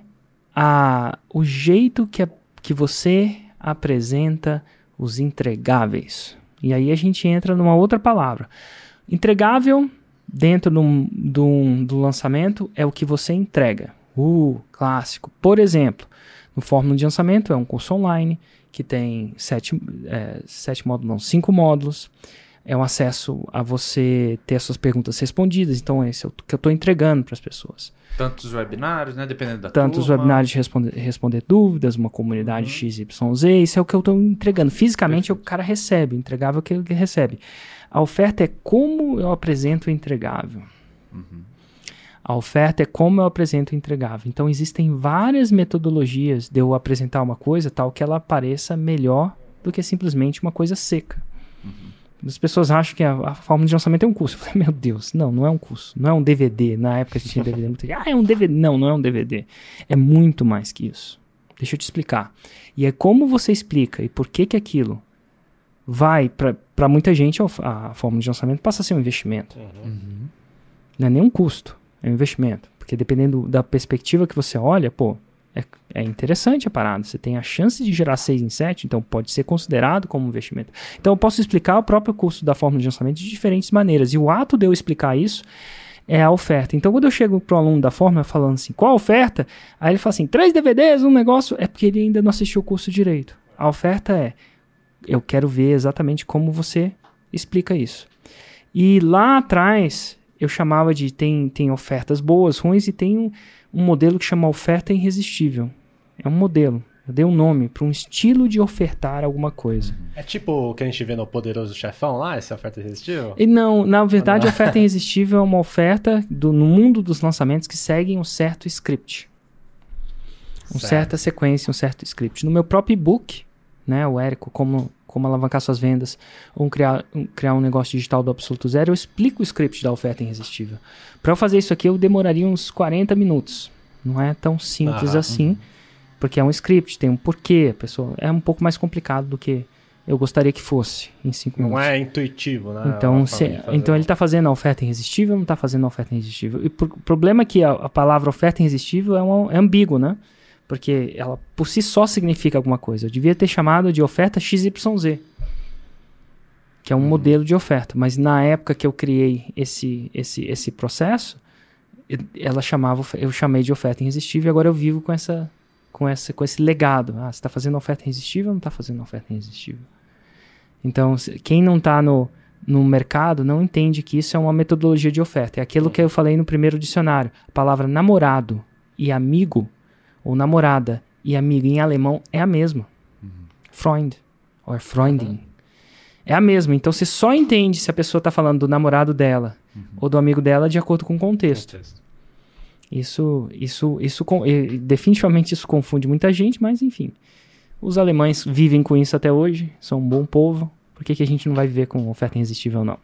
a, o jeito que, a, que você apresenta os entregáveis. E aí a gente entra numa outra palavra. Entregável, dentro do, do, do lançamento, é o que você entrega. Uh, clássico. Por exemplo, no Fórmula de Lançamento é um curso online que tem sete, é, sete módulos, não, cinco módulos. É um acesso a você ter as suas perguntas respondidas. Então, esse é o que eu estou entregando para as pessoas. Tantos webinários, né, dependendo da Tantos turma. webinários de responder, responder dúvidas, uma comunidade Uhum. X Y Z, isso é o que eu estou entregando. Fisicamente, Perfeito. o cara recebe, entregável é o que ele recebe. A oferta é como eu apresento o entregável. Uhum. A oferta é como eu apresento o entregável. Então, existem várias metodologias de eu apresentar uma coisa tal que ela pareça melhor do que simplesmente uma coisa seca. As pessoas acham que a, a forma de lançamento é um curso. Eu falei, meu Deus, não, não é um curso. Não é um D V D. Na época a gente tinha D V D. Muito... Ah, é um D V D. Não, não é um D V D. É muito mais que isso. Deixa eu te explicar. E é como você explica e por que que aquilo vai, para muita gente, a, a forma de lançamento passa a ser um investimento. Uhum. Não é nem um custo, é um investimento. Porque dependendo da perspectiva que você olha, pô, É, é interessante a parada. Você tem a chance de gerar seis em sete, então pode ser considerado como investimento. Então eu posso explicar o próprio custo da fórmula de lançamento de diferentes maneiras. E o ato de eu explicar isso é a oferta. Então quando eu chego para o aluno da fórmula falando assim, qual a oferta? Aí ele fala assim, três D V Ds, um negócio, é porque ele ainda não assistiu o curso direito. A oferta é, eu quero ver exatamente como você explica isso. E lá atrás, eu chamava de, tem, tem ofertas boas, ruins, e tem um, um modelo que chama oferta irresistível. É um modelo. Eu dei um nome para um estilo de ofertar alguma coisa. É tipo o que a gente vê no Poderoso Chefão lá, essa oferta irresistível? E não, na verdade, a oferta irresistível é uma oferta do, no mundo dos lançamentos que seguem um certo script. Uma certa sequência, um certo script. No meu próprio e-book, né, o Érico, como, como alavancar suas vendas, ou criar, um, criar um negócio digital do absoluto zero, eu explico o script da oferta irresistível. Para eu fazer isso aqui, eu demoraria uns quarenta minutos. Não é tão simples ah, assim, uhum. porque é um script, tem um porquê. A pessoa, é um pouco mais complicado do que eu gostaria que fosse em cinco minutos. Não é intuitivo, né? Então, se, então ele está fazendo a oferta irresistível ou não está fazendo a oferta irresistível? E o problema é que a, a palavra oferta irresistível é, uma, é ambíguo, né? Porque ela por si só significa alguma coisa. Eu devia ter chamado de oferta X Y Z, que é um uhum. modelo de oferta. Mas na época que eu criei esse, esse, esse processo, ela chamava, eu chamei de oferta irresistível, e agora eu vivo com, essa, com, essa, com esse legado. Ah, você está fazendo oferta irresistível ou não está fazendo oferta irresistível? Então, quem não está no, no mercado não entende que isso é uma metodologia de oferta. É aquilo que eu falei no primeiro dicionário. A palavra namorado e amigo, ou namorada e amigo em alemão, é a mesma. Uhum. Freund, ou Freundin. Uhum. É a mesma. Então, você só entende se a pessoa está falando do namorado dela uhum. ou do amigo dela de acordo com o contexto. contexto. Isso, isso, isso, definitivamente isso confunde muita gente, mas enfim. Os alemães vivem com isso até hoje, são um bom povo. Por que, que a gente não vai viver com oferta irresistível, não?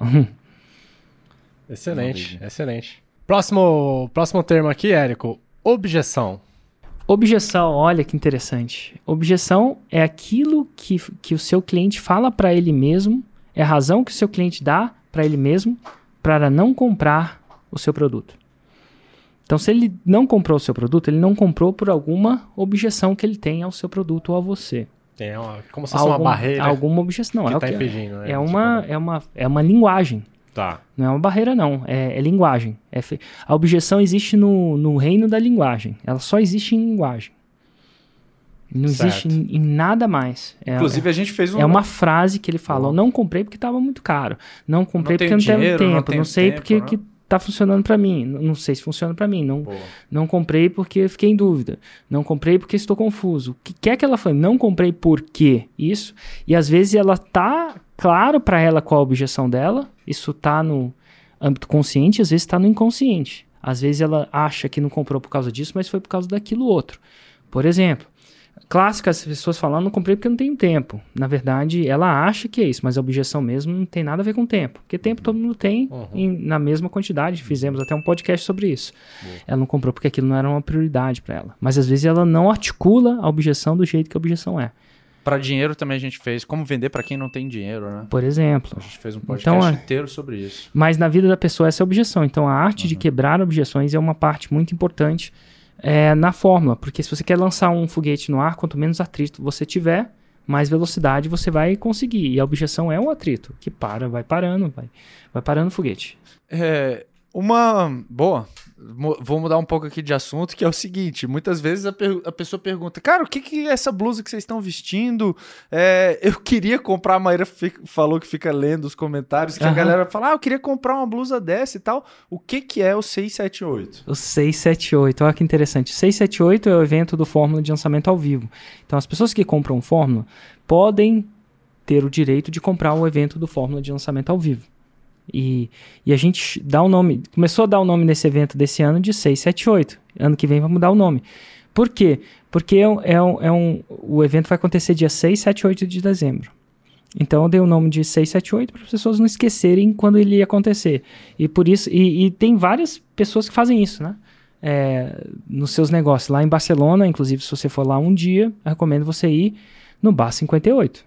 Excelente, excelente. Próximo, próximo termo aqui, Érico, objeção. Objeção, olha que interessante. Objeção é aquilo que, que o seu cliente fala para ele mesmo, é a razão que o seu cliente dá para ele mesmo para não comprar o seu produto. Então, se ele não comprou o seu produto, ele não comprou por alguma objeção que ele tem ao seu produto ou a você. É uma, como se fosse Algum, uma barreira. Alguma objeção. Não, que é, tá o que impedindo, né? é, uma, é, uma, é uma linguagem. Tá. Não é uma barreira, não. É, é linguagem. É fe... A objeção existe no, no reino da linguagem. Ela só existe em linguagem. Não certo. existe em, em nada mais. É, Inclusive, a gente fez um... É uma frase que ele falou. Não comprei porque estava muito caro. Não comprei não porque não tenho dinheiro, tempo. Não, tenho não sei tempo, porque... Né? Que tá funcionando para mim. Não sei se funciona para mim. Não, não comprei porque fiquei em dúvida. Não comprei porque estou confuso. O que quer que ela fale? Não comprei por quê? Isso. E às vezes ela tá claro para ela qual a objeção dela. Isso tá no âmbito consciente, às vezes tá no inconsciente. Às vezes ela acha que não comprou por causa disso, mas foi por causa daquilo outro. Por exemplo, clássico, as pessoas falam, não comprei porque não tenho tempo. Na verdade, ela acha que é isso, mas a objeção mesmo não tem nada a ver com tempo. Porque tempo todo mundo tem uhum. em, na mesma quantidade. Fizemos até um podcast sobre isso. Uhum. Ela não comprou porque aquilo não era uma prioridade para ela. Mas às vezes ela não articula a objeção do jeito que a objeção é. Para dinheiro também a gente fez como vender para quem não tem dinheiro, né? Por exemplo. A gente fez um podcast então, inteiro sobre isso. Mas na vida da pessoa essa é a objeção. Então a arte uhum. de quebrar objeções é uma parte muito importante é, na fórmula. Porque se você quer lançar um foguete no ar, quanto menos atrito você tiver, mais velocidade você vai conseguir. E a objeção é um atrito que para, vai parando, vai, vai parando o foguete. É, uma... Boa. Vou mudar um pouco aqui de assunto, que é o seguinte, muitas vezes a, per- a pessoa pergunta, cara, o que que é essa blusa que vocês estão vestindo? É, eu queria comprar, a Maíra fica, falou que fica lendo os comentários, que uhum. a galera fala, ah, eu queria comprar uma blusa dessa e tal. O que que é o seis sete oito? O seis sete oito, olha que interessante. O seis sete oito é o evento do Fórmula de lançamento ao vivo. Então as pessoas que compram Fórmula podem ter o direito de comprar o evento do Fórmula de lançamento ao vivo. E, e a gente dá o nome, começou a dar o nome nesse evento desse ano de seis sete oito. Ano que vem vai mudar o nome. Por quê? Porque é um, é um, é um, o evento vai acontecer dia seis, sete e oito de dezembro. Então eu dei o nome de seis sete oito para as pessoas não esquecerem quando ele ia acontecer. E por isso, e, e tem várias pessoas que fazem isso, né? É, nos seus negócios. Lá em Barcelona, inclusive, se você for lá um dia, eu recomendo você ir no Bar cinquenta e oito.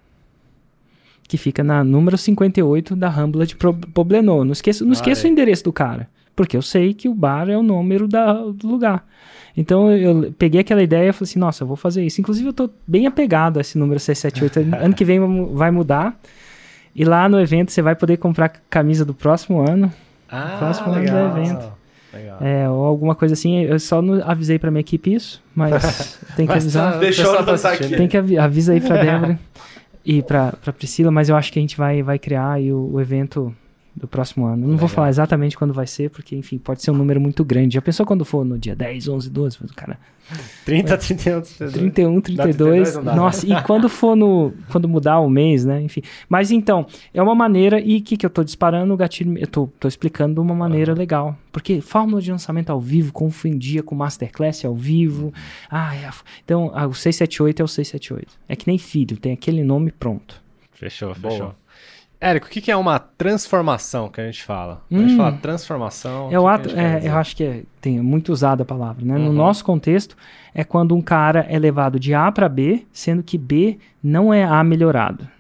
Que fica na número cinquenta e oito da Rambla de Poblenou. Não esqueça, não esqueça ah, é. o endereço do cara. Porque eu sei que o bar é o número da, do lugar. Então eu peguei aquela ideia e falei assim, nossa, eu vou fazer isso. Inclusive eu tô bem apegado a esse número seiscentos e setenta e oito. Ano que vem vai mudar. E lá no evento você vai poder comprar camisa do próximo ano. Ah, próximo legal. ano do evento. Legal. É, ou alguma coisa assim. Eu só não avisei pra minha equipe isso, mas tem que Mas avisar. tá- Deixa eu pessoal tá anotar assistindo aqui. Tem que avi- avisa aí pra Débora e pra, pra Priscila, mas eu acho que a gente vai, vai criar aí o, o evento do próximo ano. Eu não vou Legal. falar exatamente quando vai ser, porque, enfim, pode ser um número muito grande. Já pensou quando for no dia dez, onze, doze? Cara, trinta, trinta e um, trinta e dois. trinta e um, trinta e dois. Dá trinta e dois não dá, né? Nossa, e quando for no. Quando mudar o mês, né? Enfim. Mas então, é uma maneira. E o que, que eu tô disparando o gatilho? Eu tô, tô explicando de uma maneira legal. Porque fórmula de lançamento ao vivo confundia com Masterclass ao vivo. Ah, é a- então, ah, o seiscentos e setenta e oito é o seiscentos e setenta e oito. É que nem filho, tem aquele nome pronto. Fechou, Boa. fechou. Érico, o que que é uma transformação que a gente fala? A gente Hum. fala transformação. É o que ato, que a gente quer é, dizer? eu acho que é, tem muito usada a palavra, né? No Uhum. nosso contexto, é quando um cara é levado de A para B, sendo que B não é A melhorado.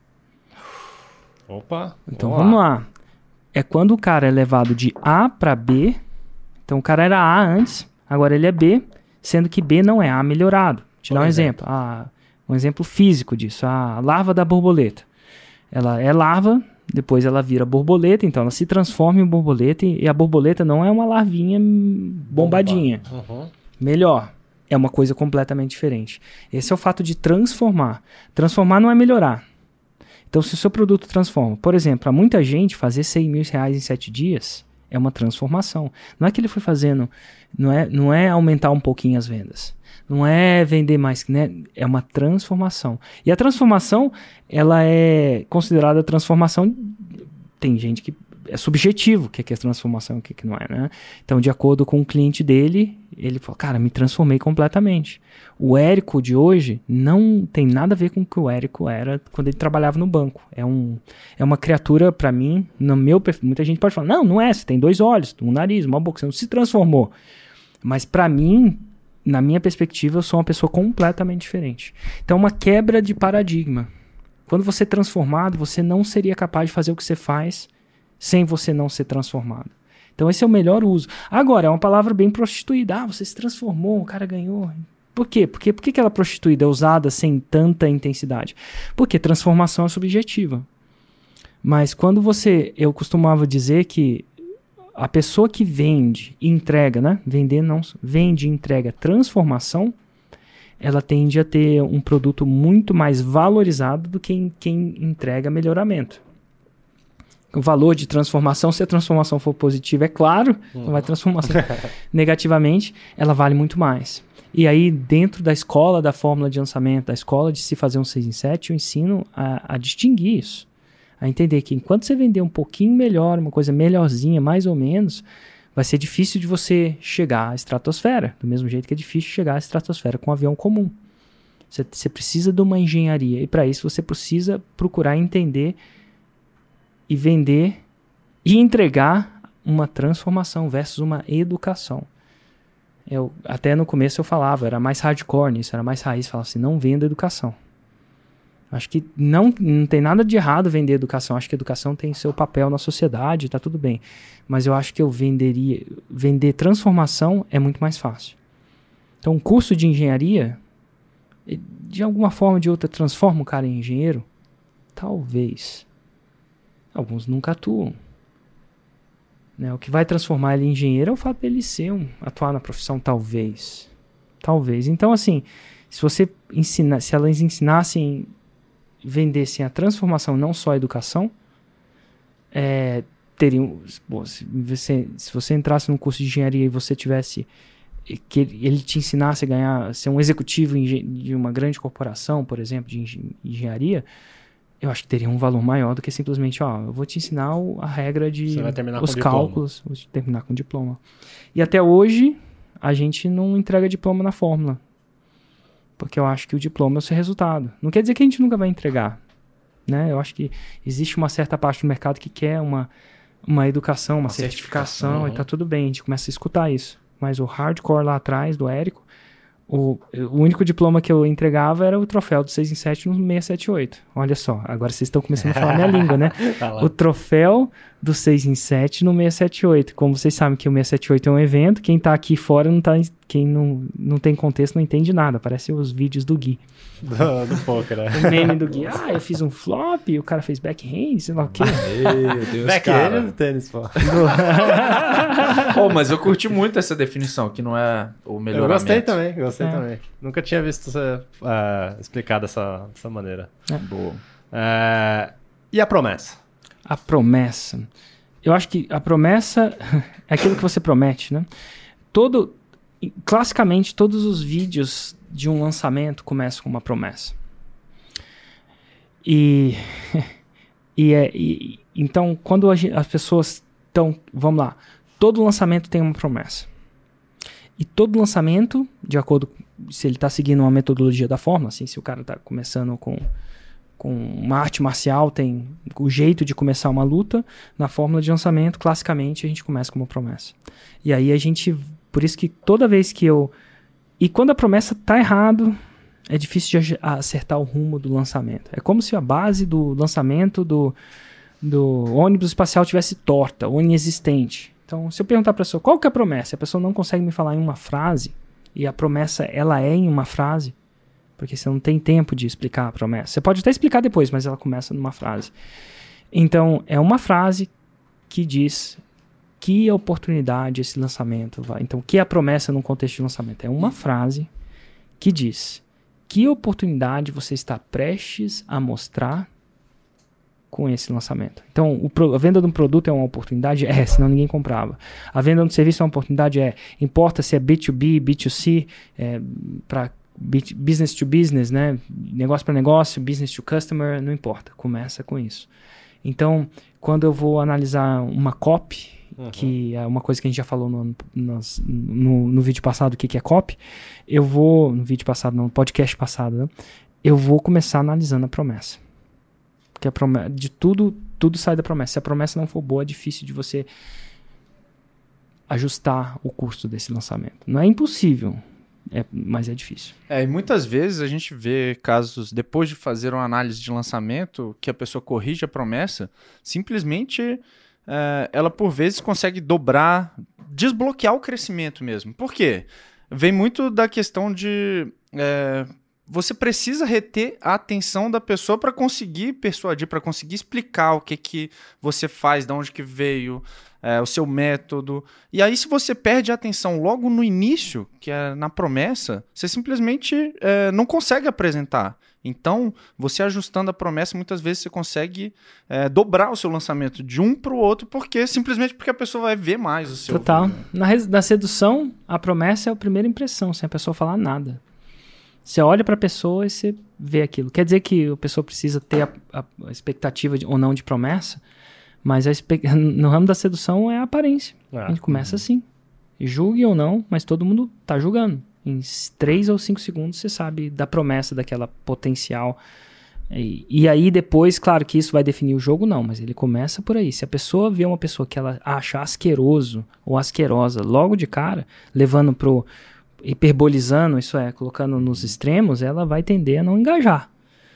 Opa, Então vamos lá. É quando o cara é levado de A para B. Então o cara era A antes, agora ele é B, sendo que B não é A melhorado. Vou te Por dar um exemplo. exemplo. Ah, um exemplo físico disso. A larva da borboleta. Ela é larva, depois ela vira borboleta, então ela se transforma em borboleta e, e a borboleta não é uma larvinha hum, bombadinha. Uhum. Melhor. É uma coisa completamente diferente. Esse é o fato de transformar. Transformar não é melhorar. Então, se o seu produto transforma, por exemplo, para muita gente, fazer cem mil reais em sete dias é uma transformação. Não é que ele foi fazendo, não é, não é aumentar um pouquinho as vendas. Não é vender mais, né? É uma transformação. E a transformação, ela é considerada transformação. Tem gente que é subjetivo o que é transformação e o que que não é, né? Então, de acordo com o cliente dele, ele falou, cara, me transformei completamente. O Érico de hoje não tem nada a ver com o que o Érico era quando ele trabalhava no banco. É, um, é uma criatura, pra mim, no meu perfil. Muita gente pode falar, não, não é, você tem dois olhos, um nariz, uma boca, você não se transformou. Mas pra mim, na minha perspectiva, eu sou uma pessoa completamente diferente. Então, uma quebra de paradigma. Quando você é transformado, você não seria capaz de fazer o que você faz sem você não ser transformado. Então esse é o melhor uso. Agora, é uma palavra bem prostituída. Ah, você se transformou, o cara ganhou. Por quê? Porque, por que aquela prostituída é usada sem tanta intensidade? Porque transformação é subjetiva. Mas quando você... Eu costumava dizer que a pessoa que vende e entrega, né? Vender não... Vende e entrega transformação, ela tende a ter um produto muito mais valorizado do que quem entrega melhoramento. O valor de transformação, se a transformação for positiva, é claro, Uhum. não vai transformar negativamente, ela vale muito mais. E aí, dentro da escola da fórmula de lançamento, da escola de se fazer um seis em sete, eu ensino a, a distinguir isso. A entender que enquanto você vender um pouquinho melhor, uma coisa melhorzinha, mais ou menos, vai ser difícil de você chegar à estratosfera. Do mesmo jeito que é difícil chegar à estratosfera com um avião comum. Você, você precisa de uma engenharia. E para isso você precisa procurar entender e vender e entregar uma transformação versus uma educação. Eu, até no começo eu falava, era mais hardcore nisso, era mais raiz, falava assim, não venda educação. Acho que não, não tem nada de errado vender educação, acho que a educação tem seu papel na sociedade, tá tudo bem. Mas eu acho que eu venderia, vender transformação é muito mais fácil. Então um curso de engenharia, de alguma forma ou de outra, transforma o cara em engenheiro? Talvez. Alguns nunca atuam. Né? O que vai transformar ele em engenheiro é o fato dele ser um, atuar na profissão, talvez. Talvez. Então, assim, se você ensina, se elas ensinassem, vendessem a transformação, não só a educação, é, teriam. Bom, se, você, se você entrasse num curso de engenharia e você tivesse. Que ele, ele te ensinasse a ganhar, ser um executivo de uma grande corporação, por exemplo, de engen- engenharia. Eu acho que teria um valor maior do que simplesmente, ó, eu vou te ensinar o, a regra de Você vai terminar os com cálculos, vou te terminar com diploma. E até hoje, a gente não entrega diploma na fórmula. Porque eu acho que o diploma é o seu resultado. Não quer dizer que a gente nunca vai entregar. Né? Eu acho que existe uma certa parte do mercado que quer uma, uma educação, uma, uma certificação, certificação, e tá tudo bem, a gente começa a escutar isso. Mas o hardcore lá atrás, do Érico, O, o único diploma que eu entregava era o troféu do seis em sete no seiscentos e setenta e oito. Olha só, agora vocês estão começando a falar minha língua, né? Tá lá. O troféu do seis em sete no seiscentos e setenta e oito. Como vocês sabem que o seiscentos e setenta e oito é um evento, quem tá aqui fora, não tá, quem não, não tem contexto não entende nada. Parece os vídeos do Gui. Do, do poker, né? O meme do Gui. Ah, eu fiz um flop, o cara fez backhand, sei lá o quê. Meu Deus, Backhand cara. do tênis, pô. Pô, mas eu curti muito essa definição, que não é o Eu melhoramento. gostei também, gostei É. também. Nunca tinha visto você uh, explicar dessa, dessa maneira. Boa. Uh, e a promessa? A promessa. Eu acho que a promessa é aquilo que você promete, né? Todo, classicamente, todos os vídeos de um lançamento começam com uma promessa. E, e, é, e então, quando a gente, as pessoas estão... Vamos lá. Todo lançamento tem uma promessa. E todo lançamento, de acordo com se ele está seguindo uma metodologia da fórmula, assim, se o cara está começando com, com uma arte marcial, tem o jeito de começar uma luta, na fórmula de lançamento, classicamente, a gente começa com uma promessa. E aí a gente... Por isso que toda vez que eu... E quando a promessa está errado, é difícil de acertar o rumo do lançamento. É como se a base do lançamento do, do ônibus espacial tivesse torta ou inexistente. Então, se eu perguntar para a pessoa, qual que é a promessa? A pessoa não consegue me falar em uma frase, e a promessa, ela é em uma frase, porque você não tem tempo de explicar a promessa. Você pode até explicar depois, mas ela começa numa frase. Então, é uma frase que diz que oportunidade esse lançamento vai... Então, o que é a promessa num contexto de lançamento? É uma frase que diz que oportunidade você está prestes a mostrar com esse lançamento. Então, o pro, a venda de um produto é uma oportunidade? É, senão ninguém comprava. A venda de um serviço é uma oportunidade? É. Importa se é B dois B, B dois C, é, para business to business, né? Negócio para negócio, business to customer, não importa. Começa com isso. Então, quando eu vou analisar uma copy, uhum. que é uma coisa que a gente já falou no, no, no, no vídeo passado, o que, que é copy, eu vou, no vídeo passado, não, no podcast passado, né? Eu vou começar analisando a promessa. Porque a promessa, de tudo, tudo sai da promessa. Se a promessa não for boa, é difícil de você ajustar o custo desse lançamento. Não é impossível, é, mas é difícil. É, e muitas vezes a gente vê casos, depois de fazer uma análise de lançamento, que a pessoa corrige a promessa, simplesmente é, ela por vezes consegue dobrar, desbloquear o crescimento mesmo. Por quê? Vem muito da questão de... É, você precisa reter a atenção da pessoa para conseguir persuadir, para conseguir explicar o que, que você faz, de onde que veio, é, o seu método. E aí, se você perde a atenção logo no início, que é na promessa, você simplesmente é, não consegue apresentar. Então, você ajustando a promessa, muitas vezes você consegue é, dobrar o seu lançamento de um para o outro, porque simplesmente porque a pessoa vai ver mais o seu... Total. Na, res- na sedução, a promessa é a primeira impressão, sem a pessoa falar nada. Você olha para a pessoa e você vê aquilo. Quer dizer que a pessoa precisa ter a, a, a expectativa de, ou não de promessa, mas a espe- no ramo da sedução é a aparência. Ah, a gente começa assim. Julgue ou não, mas todo mundo tá julgando. Em três ou cinco segundos você sabe da promessa daquela potencial. E, e aí depois, claro que isso vai definir o jogo, não, mas ele começa por aí. Se a pessoa vê uma pessoa que ela acha asqueroso ou asquerosa logo de cara, levando pro... hiperbolizando, isso é, colocando nos extremos, ela vai tender a não engajar.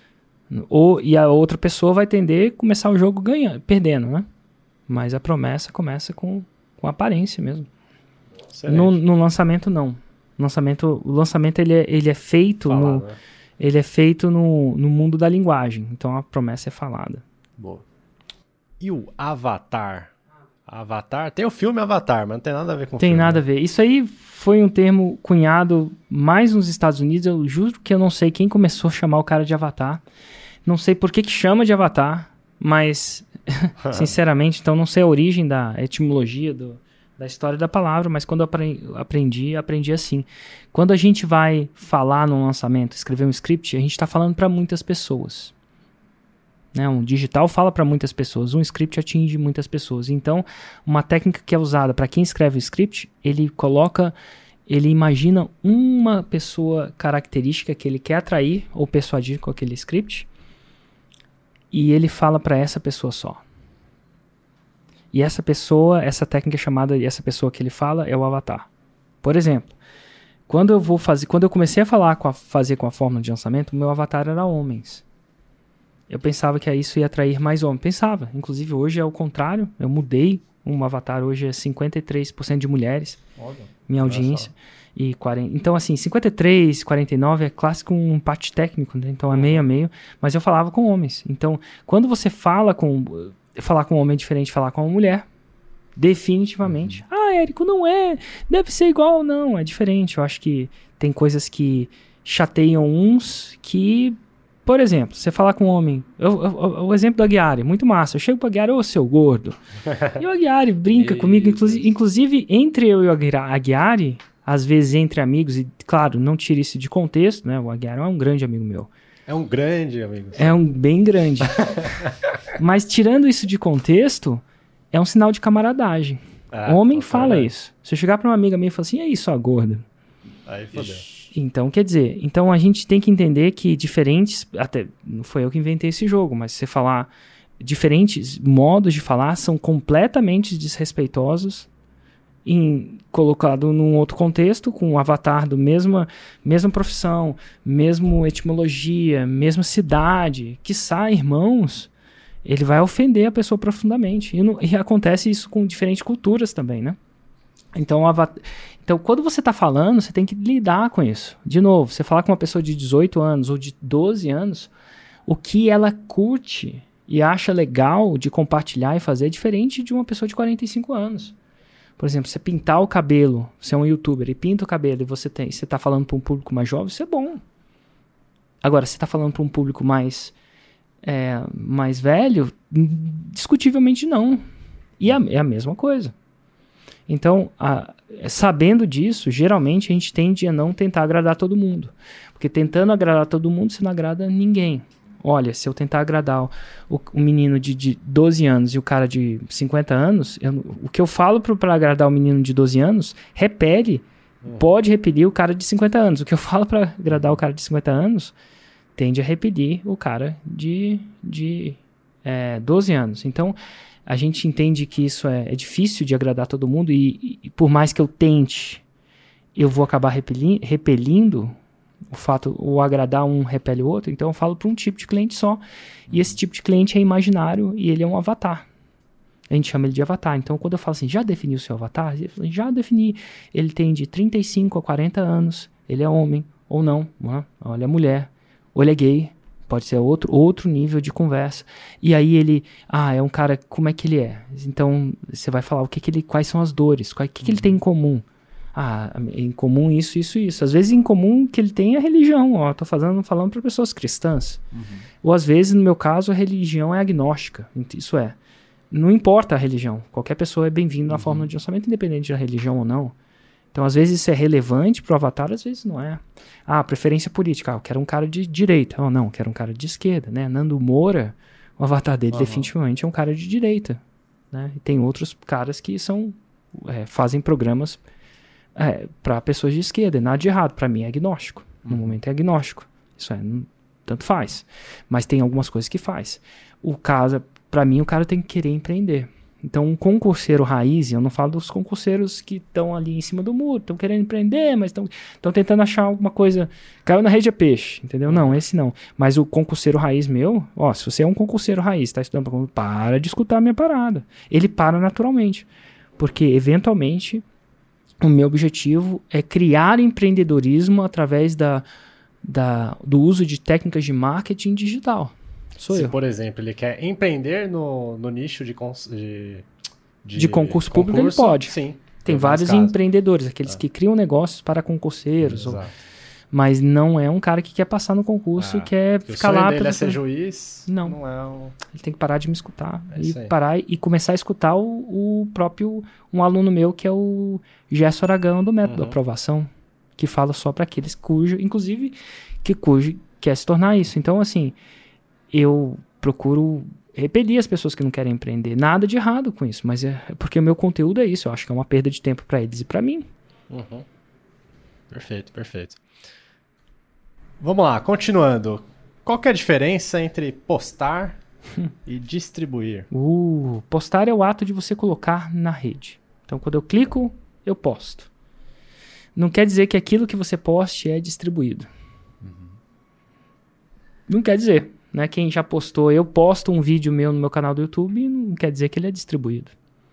Ou, e a outra pessoa vai tender a começar o jogo ganhando, perdendo, né? Mas a promessa começa com, com aparência mesmo. No, no lançamento, não. Lançamento, o lançamento ele é, ele é feito, Falado, no, né? ele é feito no, no mundo da linguagem. Então a promessa é falada. Boa. E o Avatar? Avatar? Tem o filme Avatar, mas não tem nada a ver com o Tem filme. nada né? a ver. Isso aí foi um termo cunhado mais nos Estados Unidos. Eu juro que eu não sei quem começou a chamar o cara de Avatar. Não sei por que que chama de Avatar, mas, sinceramente, então não sei a origem da etimologia do, da história da palavra, mas quando eu apre- aprendi, aprendi assim. Quando a gente vai falar num lançamento, escrever um script, a gente está falando para muitas pessoas. Né? Um digital fala para muitas pessoas, um script atinge muitas pessoas. Então, uma técnica que é usada para quem escreve o script, ele coloca, ele imagina uma pessoa característica que ele quer atrair ou persuadir com aquele script, e ele fala para essa pessoa só. E essa pessoa, essa técnica é chamada, e essa pessoa que ele fala é o avatar. Por exemplo, quando eu vou fazer, quando eu comecei a falar com a, fazer com a fórmula de lançamento, o meu avatar era homens. Eu pensava que isso ia atrair mais homens. Pensava. Inclusive, hoje é o contrário. Eu mudei. Um avatar hoje é cinquenta e três por cento de mulheres. Olha, minha audiência. E quarenta Então, assim, cinquenta e três, quarenta e nove é clássico um empate técnico, né? Então é meio a meio. Mas eu falava com homens. Então, quando você fala com... Falar com um homem é diferente de falar com uma mulher. Definitivamente. Uhum. Ah, Érico, não é. Deve ser igual. Não, é diferente. Eu acho que tem coisas que chateiam uns que... Por exemplo, você falar com um homem... Eu, eu, o exemplo do Aguiari, muito massa. Eu chego pro Aguiari, ô, seu gordo. E o Aguiari brinca comigo. Inclusive, inclusive, entre eu e o Aguiari, às vezes entre amigos, e claro, não tire isso de contexto, né? O Aguiari é um grande amigo meu. É um grande amigo. É um bem grande. Mas tirando isso de contexto, é um sinal de camaradagem. Ah, homem fala é. isso. Se eu chegar pra uma amiga minha e falar assim, e aí, sua gorda? Aí fodeu. Então, quer dizer, então a gente tem que entender que diferentes, até não foi eu que inventei esse jogo, mas você falar, diferentes modos de falar são completamente desrespeitosos, em, colocado num outro contexto, com um avatar do mesma, mesma profissão, mesma etimologia, mesma cidade, quiçá irmãos, ele vai ofender a pessoa profundamente. E, não, e acontece isso com diferentes culturas também, né? Então, avatar, então, quando você está falando, você tem que lidar com isso. De novo, você falar com uma pessoa de dezoito anos ou de doze anos, o que ela curte e acha legal de compartilhar e fazer é diferente de uma pessoa de quarenta e cinco anos. Por exemplo, você pintar o cabelo, você é um youtuber e pinta o cabelo e você tem, você está falando para um público mais jovem, isso é bom. Agora, você está falando para um público mais, é, mais velho, discutivelmente não. E é, é a mesma coisa. Então, a, sabendo disso, geralmente a gente tende a não tentar agradar todo mundo. Porque tentando agradar todo mundo, você não agrada ninguém. Olha, se eu tentar agradar o, o menino de, de doze anos e o cara de cinquenta anos, eu, o que eu falo para agradar o menino de doze anos, repele, uhum. pode repelir o cara de cinquenta anos. O que eu falo para agradar o cara de cinquenta anos, tende a repelir o cara de, de é, doze anos. Então, a gente entende que isso é, é difícil de agradar todo mundo e, e por mais que eu tente, eu vou acabar repeli- repelindo o fato, o agradar um repele o outro. Então eu falo para um tipo de cliente só. E esse tipo de cliente é imaginário e ele é um avatar. A gente chama ele de avatar. Então quando eu falo assim, já definiu o seu avatar? Eu falo, já defini. Ele tem de trinta e cinco a quarenta anos. Ele é homem ou não. Né? Ou ele é mulher. Ou ele é gay. Pode ser outro, outro nível de conversa. E aí ele, ah, é um cara, como é que ele é? Então, você vai falar o que que ele, quais são as dores, o que que ele tem em comum. Ah, em comum isso, isso, isso. Às vezes em comum que ele tem é a religião, ó, tô fazendo, falando para pessoas cristãs. Uhum. Ou às vezes, no meu caso, a religião é agnóstica. Isso é, não importa a religião. Qualquer pessoa é bem-vindo na uhum. fórmula de lançamento, independente da religião ou não. Então, às vezes isso é relevante pro avatar, às vezes não é. Ah, preferência política. Ah, eu quero um cara de direita. Oh, não, eu quero um cara de esquerda, né? Nando Moura, o avatar dele uhum. definitivamente é um cara de direita, né? E tem outros caras que são, é, fazem programas é, para pessoas de esquerda. Nada de errado. Para mim é agnóstico. No uhum. momento é agnóstico. Isso é, não, tanto faz. Mas tem algumas coisas que faz. O caso, para mim, o cara tem que querer empreender. Então, um concurseiro raiz, eu não falo dos concurseiros que estão ali em cima do muro, estão querendo empreender, mas estão tentando achar alguma coisa, caiu na rede é peixe, entendeu? Não, esse não. Mas o concurseiro raiz meu, ó, se você é um concurseiro raiz, está estudando para concurso, para de escutar a minha parada. Ele para naturalmente, porque, eventualmente, o meu objetivo é criar empreendedorismo através da, da, do uso de técnicas de marketing digital. Sou Se, eu. por exemplo, ele quer empreender no, no nicho de, cons, de, de, de concurso público, concurso, ele pode. Sim. Tem vários casos. Empreendedores, aqueles ah. que criam negócios para concurseiros. Ou, mas não é um cara que quer passar no concurso, ah. quer o ficar lá... Ele é ser juiz? Não. não é um... Ele tem que parar de me escutar. É e parar e começar a escutar o, o próprio... Um aluno meu que é o Gerson Aragão, do Método uhum. Aprovação, que fala só para aqueles cujo... Inclusive, que cujo quer se tornar isso. Então, assim... Eu procuro repelir as pessoas que não querem empreender. Nada de errado com isso, mas é porque o meu conteúdo é isso. Eu acho que é uma perda de tempo para eles e para mim. Uhum. Perfeito, perfeito. Vamos lá, continuando. Qual que é a diferença entre postar e distribuir? Uh, postar é o ato de você colocar na rede. Então, quando eu clico, eu posto. não quer dizer que aquilo que você poste é distribuído. Uhum. Não quer dizer, né? Quem já postou, eu posto um vídeo meu no meu canal do YouTube, não quer dizer que ele é distribuído.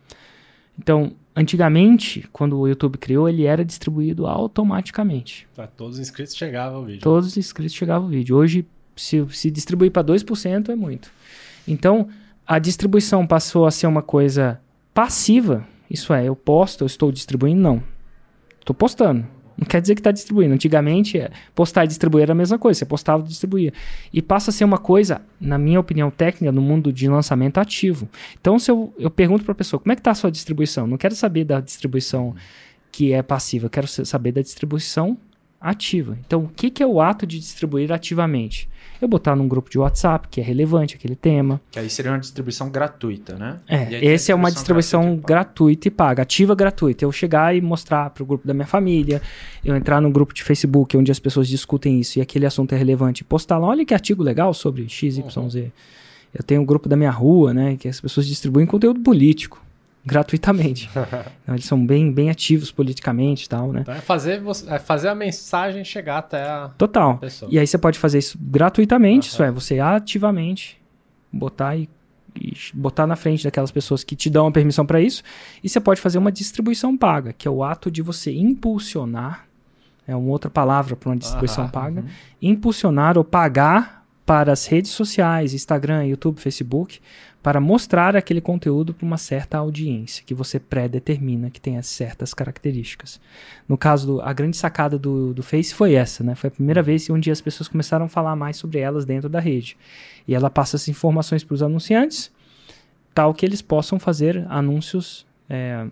Então, antigamente, quando o YouTube criou, ele era distribuído automaticamente. Para todos os inscritos chegava o vídeo. Todos os inscritos chegava o vídeo. Hoje, se, se distribuir para dois por cento é muito. Então, a distribuição passou a ser uma coisa passiva. Isso é, eu posto, eu estou distribuindo? Não. Estou postando. Não quer dizer que está distribuindo. Antigamente, postar e distribuir era a mesma coisa. Você postava e distribuía. E passa a ser uma coisa, na minha opinião técnica, no mundo de lançamento ativo. Então, se eu, eu pergunto para a pessoa, como é que está a sua distribuição? Não quero saber da distribuição que é passiva. Eu quero saber da distribuição ativa. Então, o que, que é o ato de distribuir ativamente? Eu botar num grupo de WhatsApp, que é relevante aquele tema. Que aí seria uma distribuição gratuita, né? É, esse é uma distribuição gratuita e paga, ativa gratuita. Eu chegar e mostrar para o grupo da minha família, eu entrar no grupo de Facebook, onde as pessoas discutem isso e aquele assunto é relevante, postar lá, olha que artigo legal sobre X Y Z. Uhum. Eu tenho um grupo da minha rua, né, que as pessoas distribuem conteúdo político. Gratuitamente. Então, eles são bem, bem ativos politicamente e tal, né? Então é fazer, você, é fazer a mensagem chegar até a Total. pessoa. E aí você pode fazer isso gratuitamente, uhum. Isso é, você ativamente botar e, e botar na frente daquelas pessoas que te dão a permissão para isso. E você pode fazer uma distribuição paga, que é o ato de você impulsionar, é uma outra palavra para uma distribuição uhum. paga, impulsionar ou pagar para as redes sociais, Instagram, YouTube, Facebook, para mostrar aquele conteúdo para uma certa audiência que você pré-determina que tenha certas características. No caso, do, a grande sacada do, do Face foi essa, né? Foi a primeira vez que um dia as pessoas começaram a falar mais sobre elas dentro da rede. E ela passa essas informações para os anunciantes, tal que eles possam fazer anúncios é,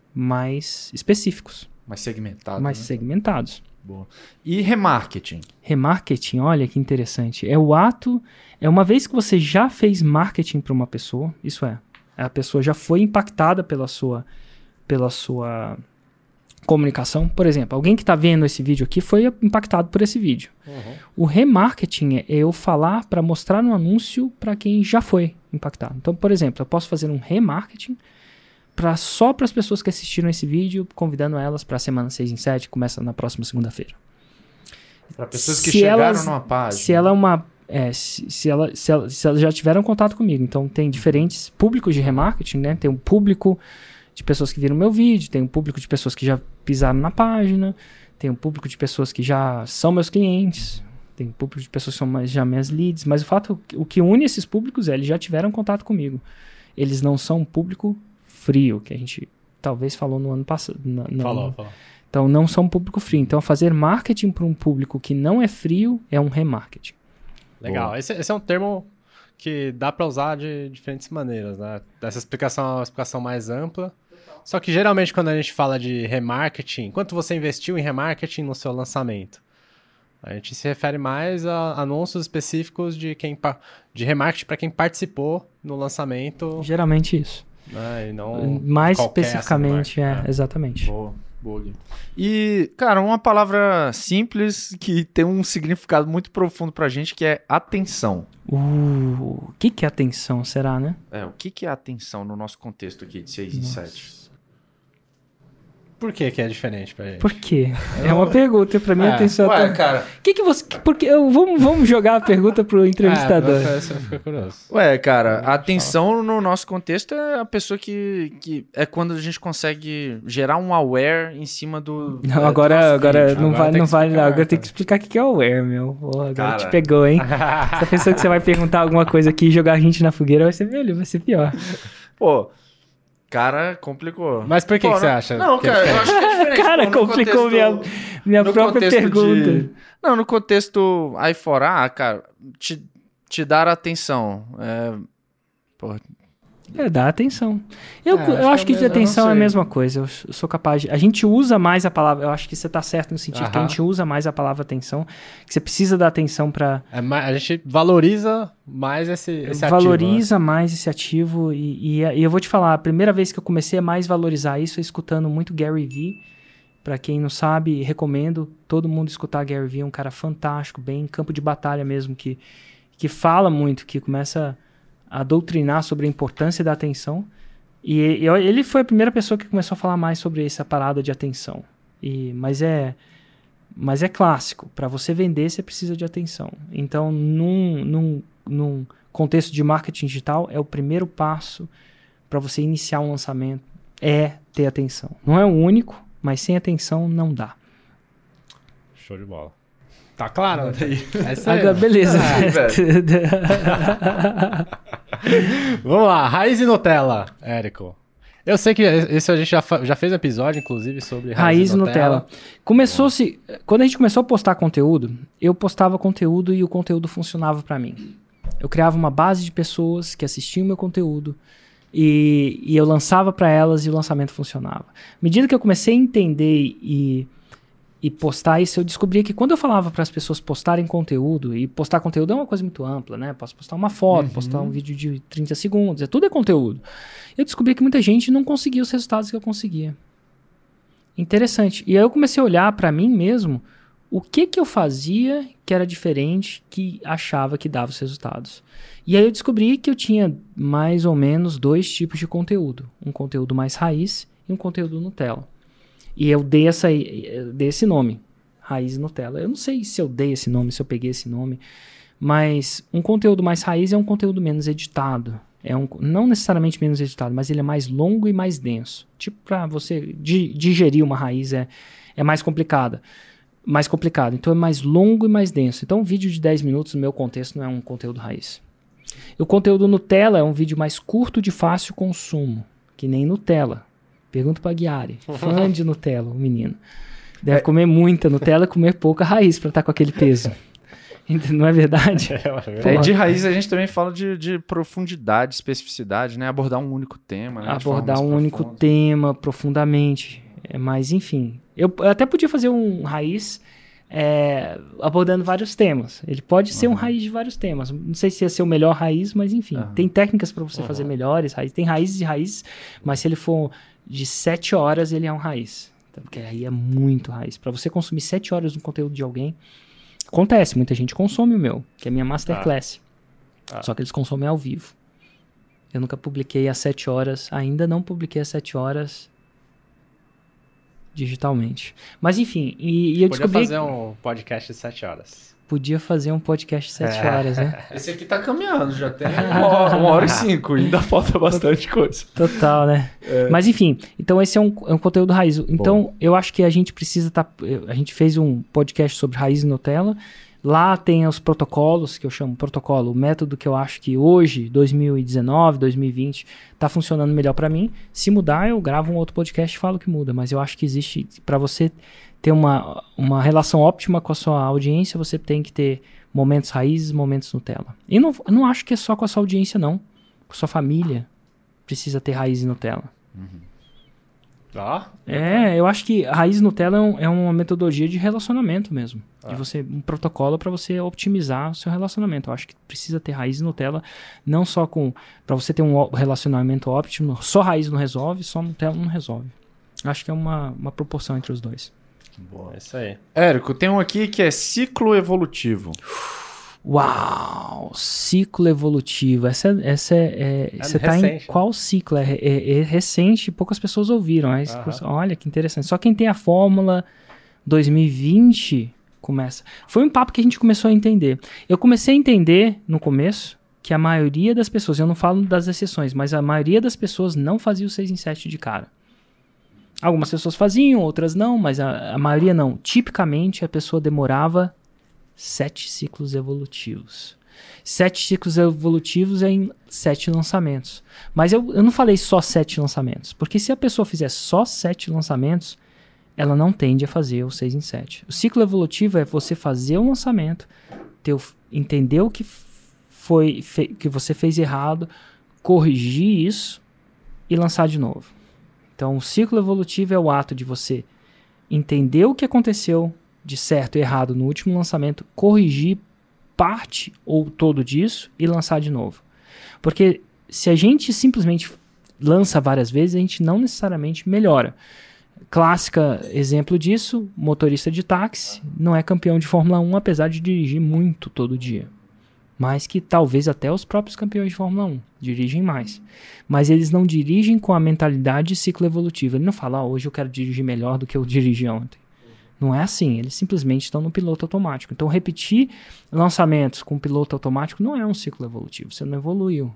mais específicos. Mais segmentados. Mais né? segmentados. Boa. E remarketing? Remarketing, olha que interessante. É o ato, é uma vez que você já fez marketing para uma pessoa, isso é, a pessoa já foi impactada pela sua, pela sua comunicação. Por exemplo, alguém que está vendo esse vídeo aqui foi impactado por esse vídeo. Uhum. O remarketing é eu falar para mostrar um anúncio para quem já foi impactado. Então, por exemplo, eu posso fazer um remarketing Pra, só para as pessoas que assistiram esse vídeo, convidando elas para a semana seis em sete, que começa na próxima segunda-feira. Para pessoas que se chegaram elas, numa página. Se ela é uma. É, se, se, ela, se, ela, se elas já tiveram contato comigo. Então, tem diferentes públicos de remarketing, né? Tem um público de pessoas que viram meu vídeo, tem um público de pessoas que já pisaram na página, tem um público de pessoas que já são meus clientes, tem um público de pessoas que são mais, já minhas leads. Mas o fato, o que une esses públicos é eles já tiveram contato comigo. Eles não são um público frio, que a gente talvez falou no ano passado. Não, falou, falou. Então, não são um público frio. Então, fazer marketing para um público que não é frio é um remarketing. Legal. Esse, esse é um termo que dá para usar de diferentes maneiras, né? Essa explicação é uma explicação mais ampla. Só que, geralmente, quando a gente fala de remarketing, quanto você investiu em remarketing no seu lançamento? A gente se refere mais a anúncios específicos de, quem, de remarketing para quem participou no lançamento. Geralmente isso. Ah, e não mais especificamente, é, é, exatamente. Boa, boa. E, cara, uma palavra simples que tem um significado muito profundo pra gente, que é atenção. Uh, o que, que é atenção, será, né? É, o que, que é atenção no nosso contexto aqui de seis e sete? Por que que é diferente pra gente? Por quê? É uma pergunta pra mim, é. Atenção. Ué, tá... cara... Que que você... Porque eu, vamos, vamos jogar a pergunta pro entrevistador. É, você fica curioso. Ué, cara, a atenção no nosso contexto é a pessoa que, que... É quando a gente consegue gerar um aware em cima do... Não, agora, agora não agora vai, não vai, explicar, agora tem que explicar o que é aware, meu. Porra, agora cara... te pegou, hein? Você pensou que você vai perguntar alguma coisa aqui e jogar a gente na fogueira, vai ser melhor, vai ser pior. Pô... Cara, complicou. Mas por que, Pô, que você não, acha? Não, cara, eu acho que é diferente. Cara, pô, complicou contexto, minha, minha própria pergunta. De, não, no contexto I quatro A, cara, te, te dar atenção. É, pô, É, dá atenção. Eu, É, eu acho acho que que, é de mesmo, eu atenção não é a sei. mesma coisa. Eu, eu sou capaz de... A gente usa mais a palavra... Eu acho que você tá certo no sentido que a Aham. gente usa mais a palavra atenção. Que você precisa da atenção para... É, ma- a gente valoriza mais esse, esse Valoriza ativo, né? mais esse ativo. E, e, e eu vou te falar, a primeira vez que eu comecei a mais valorizar isso é escutando muito Gary Vee. Para quem não sabe, recomendo todo mundo escutar Gary Vee. É um cara fantástico, bem em campo de batalha mesmo. Que, que fala muito, que começa a doutrinar sobre a importância da atenção. E eu, ele foi a primeira pessoa que começou a falar mais sobre essa parada de atenção. E, mas é... Mas é clássico. Para você vender, você precisa de atenção. Então, num, num, num contexto de marketing digital, é o primeiro passo para você iniciar um lançamento, é ter atenção. Não é o único, mas sem atenção não dá. Show de bola. Tá claro? É isso aí. Agora, beleza. Vamos lá, raiz e Nutella, Érico. Eu sei que esse a gente já, já fez episódio, inclusive, sobre raiz, raiz e Nutella. Nutella. Começou-se... Quando a gente começou a postar conteúdo, eu postava conteúdo e o conteúdo funcionava para mim. Eu criava uma base de pessoas que assistiam meu conteúdo e, e eu lançava para elas e o lançamento funcionava. À medida que eu comecei a entender e, e postar isso, eu descobri que quando eu falava para as pessoas postarem conteúdo, e postar conteúdo é uma coisa muito ampla, né? Posso postar uma foto, uhum. postar um vídeo de trinta segundos, é, tudo é conteúdo. Eu descobri que muita gente não conseguia os resultados que eu conseguia. Interessante. E aí eu comecei a olhar para mim mesmo o que que eu fazia que era diferente, que achava que dava os resultados. E aí eu descobri que eu tinha mais ou menos dois tipos de conteúdo. Um conteúdo mais raiz e um conteúdo Nutella. E eu dei, essa, eu dei esse nome, Raiz e Nutella. Eu não sei se eu dei esse nome, se eu peguei esse nome, mas um conteúdo mais raiz é um conteúdo menos editado. É um, não necessariamente menos editado, mas ele é mais longo e mais denso. Tipo, para você di, digerir uma raiz é, é mais complicada. Mais complicado. Então é mais longo e mais denso. Então um vídeo de dez minutos, no meu contexto, não é um conteúdo raiz. E o conteúdo Nutella é um vídeo mais curto de fácil consumo. Que nem Nutella. Pergunta pra Ghiari. Fã de Nutella, o menino. Deve é. comer muita Nutella e comer pouca raiz pra estar com aquele peso. Não é verdade? É, de raiz a gente também fala de, de profundidade, especificidade, né? Abordar um único tema. Né? Abordar um único tema profundamente. É, mas, enfim. Eu, eu até podia fazer um raiz é, abordando vários temas. Ele pode uhum. ser um raiz de vários temas. Não sei se ia ser o melhor raiz, mas enfim. Uhum. Tem técnicas para você uhum. fazer melhores raízes. Tem raízes e raízes, mas se ele for de sete horas, ele é um raiz. Então, porque aí é muito raiz. Para você consumir sete horas no conteúdo de alguém, acontece, muita gente consome o meu, que é a minha Masterclass. Ah. Ah. Só que eles consomem ao vivo. Eu nunca publiquei às sete horas, ainda não publiquei às sete horas digitalmente. Mas enfim, e, e eu Podia descobri... fazer um podcast de sete horas. Podia fazer um podcast de sete é. horas, né? Esse aqui tá caminhando, já tem uma hora, uma hora e cinco, ainda falta bastante coisa. Total, né? É. Mas enfim, então esse é um, é um conteúdo raiz. Então, Bom. eu acho que a gente precisa estar... Tá, a gente fez um podcast sobre raiz e Nutella. Lá tem os protocolos, que eu chamo protocolo, o método que eu acho que hoje, dois mil e dezenove, dois mil e vinte, tá funcionando melhor para mim. Se mudar, eu gravo um outro podcast e falo que muda. Mas eu acho que existe, para você ter uma, uma relação óptima com a sua audiência, você tem que ter momentos raízes, momentos Nutella. E não, não acho que é só com a sua audiência, não. Com a sua família precisa ter raiz e Nutella. Uhum. Ah, é, eu acho que a raiz Nutella é, um, é uma metodologia de relacionamento mesmo. Ah. De você, um protocolo para você otimizar o seu relacionamento. Eu acho que precisa ter raiz Nutella, não só com... Para você ter um relacionamento óptimo, só raiz não resolve, só Nutella não resolve. Acho que é uma, uma proporção entre os dois. Boa, é isso aí. Érico, tem um aqui que é ciclo evolutivo. Uau! Ciclo evolutivo. Essa, essa é, é, você está em qual ciclo? É, é, é recente, poucas pessoas ouviram. É, uhum. Olha que interessante. Só quem tem a fórmula dois mil e vinte começa. Foi um papo que a gente começou a entender. Eu comecei a entender no começo que a maioria das pessoas, eu não falo das exceções, mas a maioria das pessoas não fazia o seis em sete de cara. Algumas pessoas faziam, outras não, mas a, a maioria não. Tipicamente a pessoa demorava sete ciclos evolutivos. Sete ciclos evolutivos é em sete lançamentos. Mas eu, eu não falei só sete lançamentos, porque se a pessoa fizer só sete lançamentos, ela não tende a fazer o seis em sete. O ciclo evolutivo é você fazer um lançamento, ter o, entender o que, foi, fe, que você fez errado, corrigir isso e lançar de novo. Então, o ciclo evolutivo é o ato de você entender o que aconteceu de certo e errado no último lançamento, corrigir parte ou todo disso e lançar de novo. Porque se a gente simplesmente lança várias vezes, a gente não necessariamente melhora. Clássica exemplo disso, motorista de táxi não é campeão de Fórmula um, apesar de dirigir muito todo dia. mais que talvez até os próprios campeões de Fórmula um dirigem mais. Mas eles não dirigem com a mentalidade de ciclo evolutivo. Ele não fala, ah, hoje eu quero dirigir melhor do que eu dirigi ontem. Não é assim, eles simplesmente estão no piloto automático. Então repetir lançamentos com piloto automático não é um ciclo evolutivo, você não evoluiu.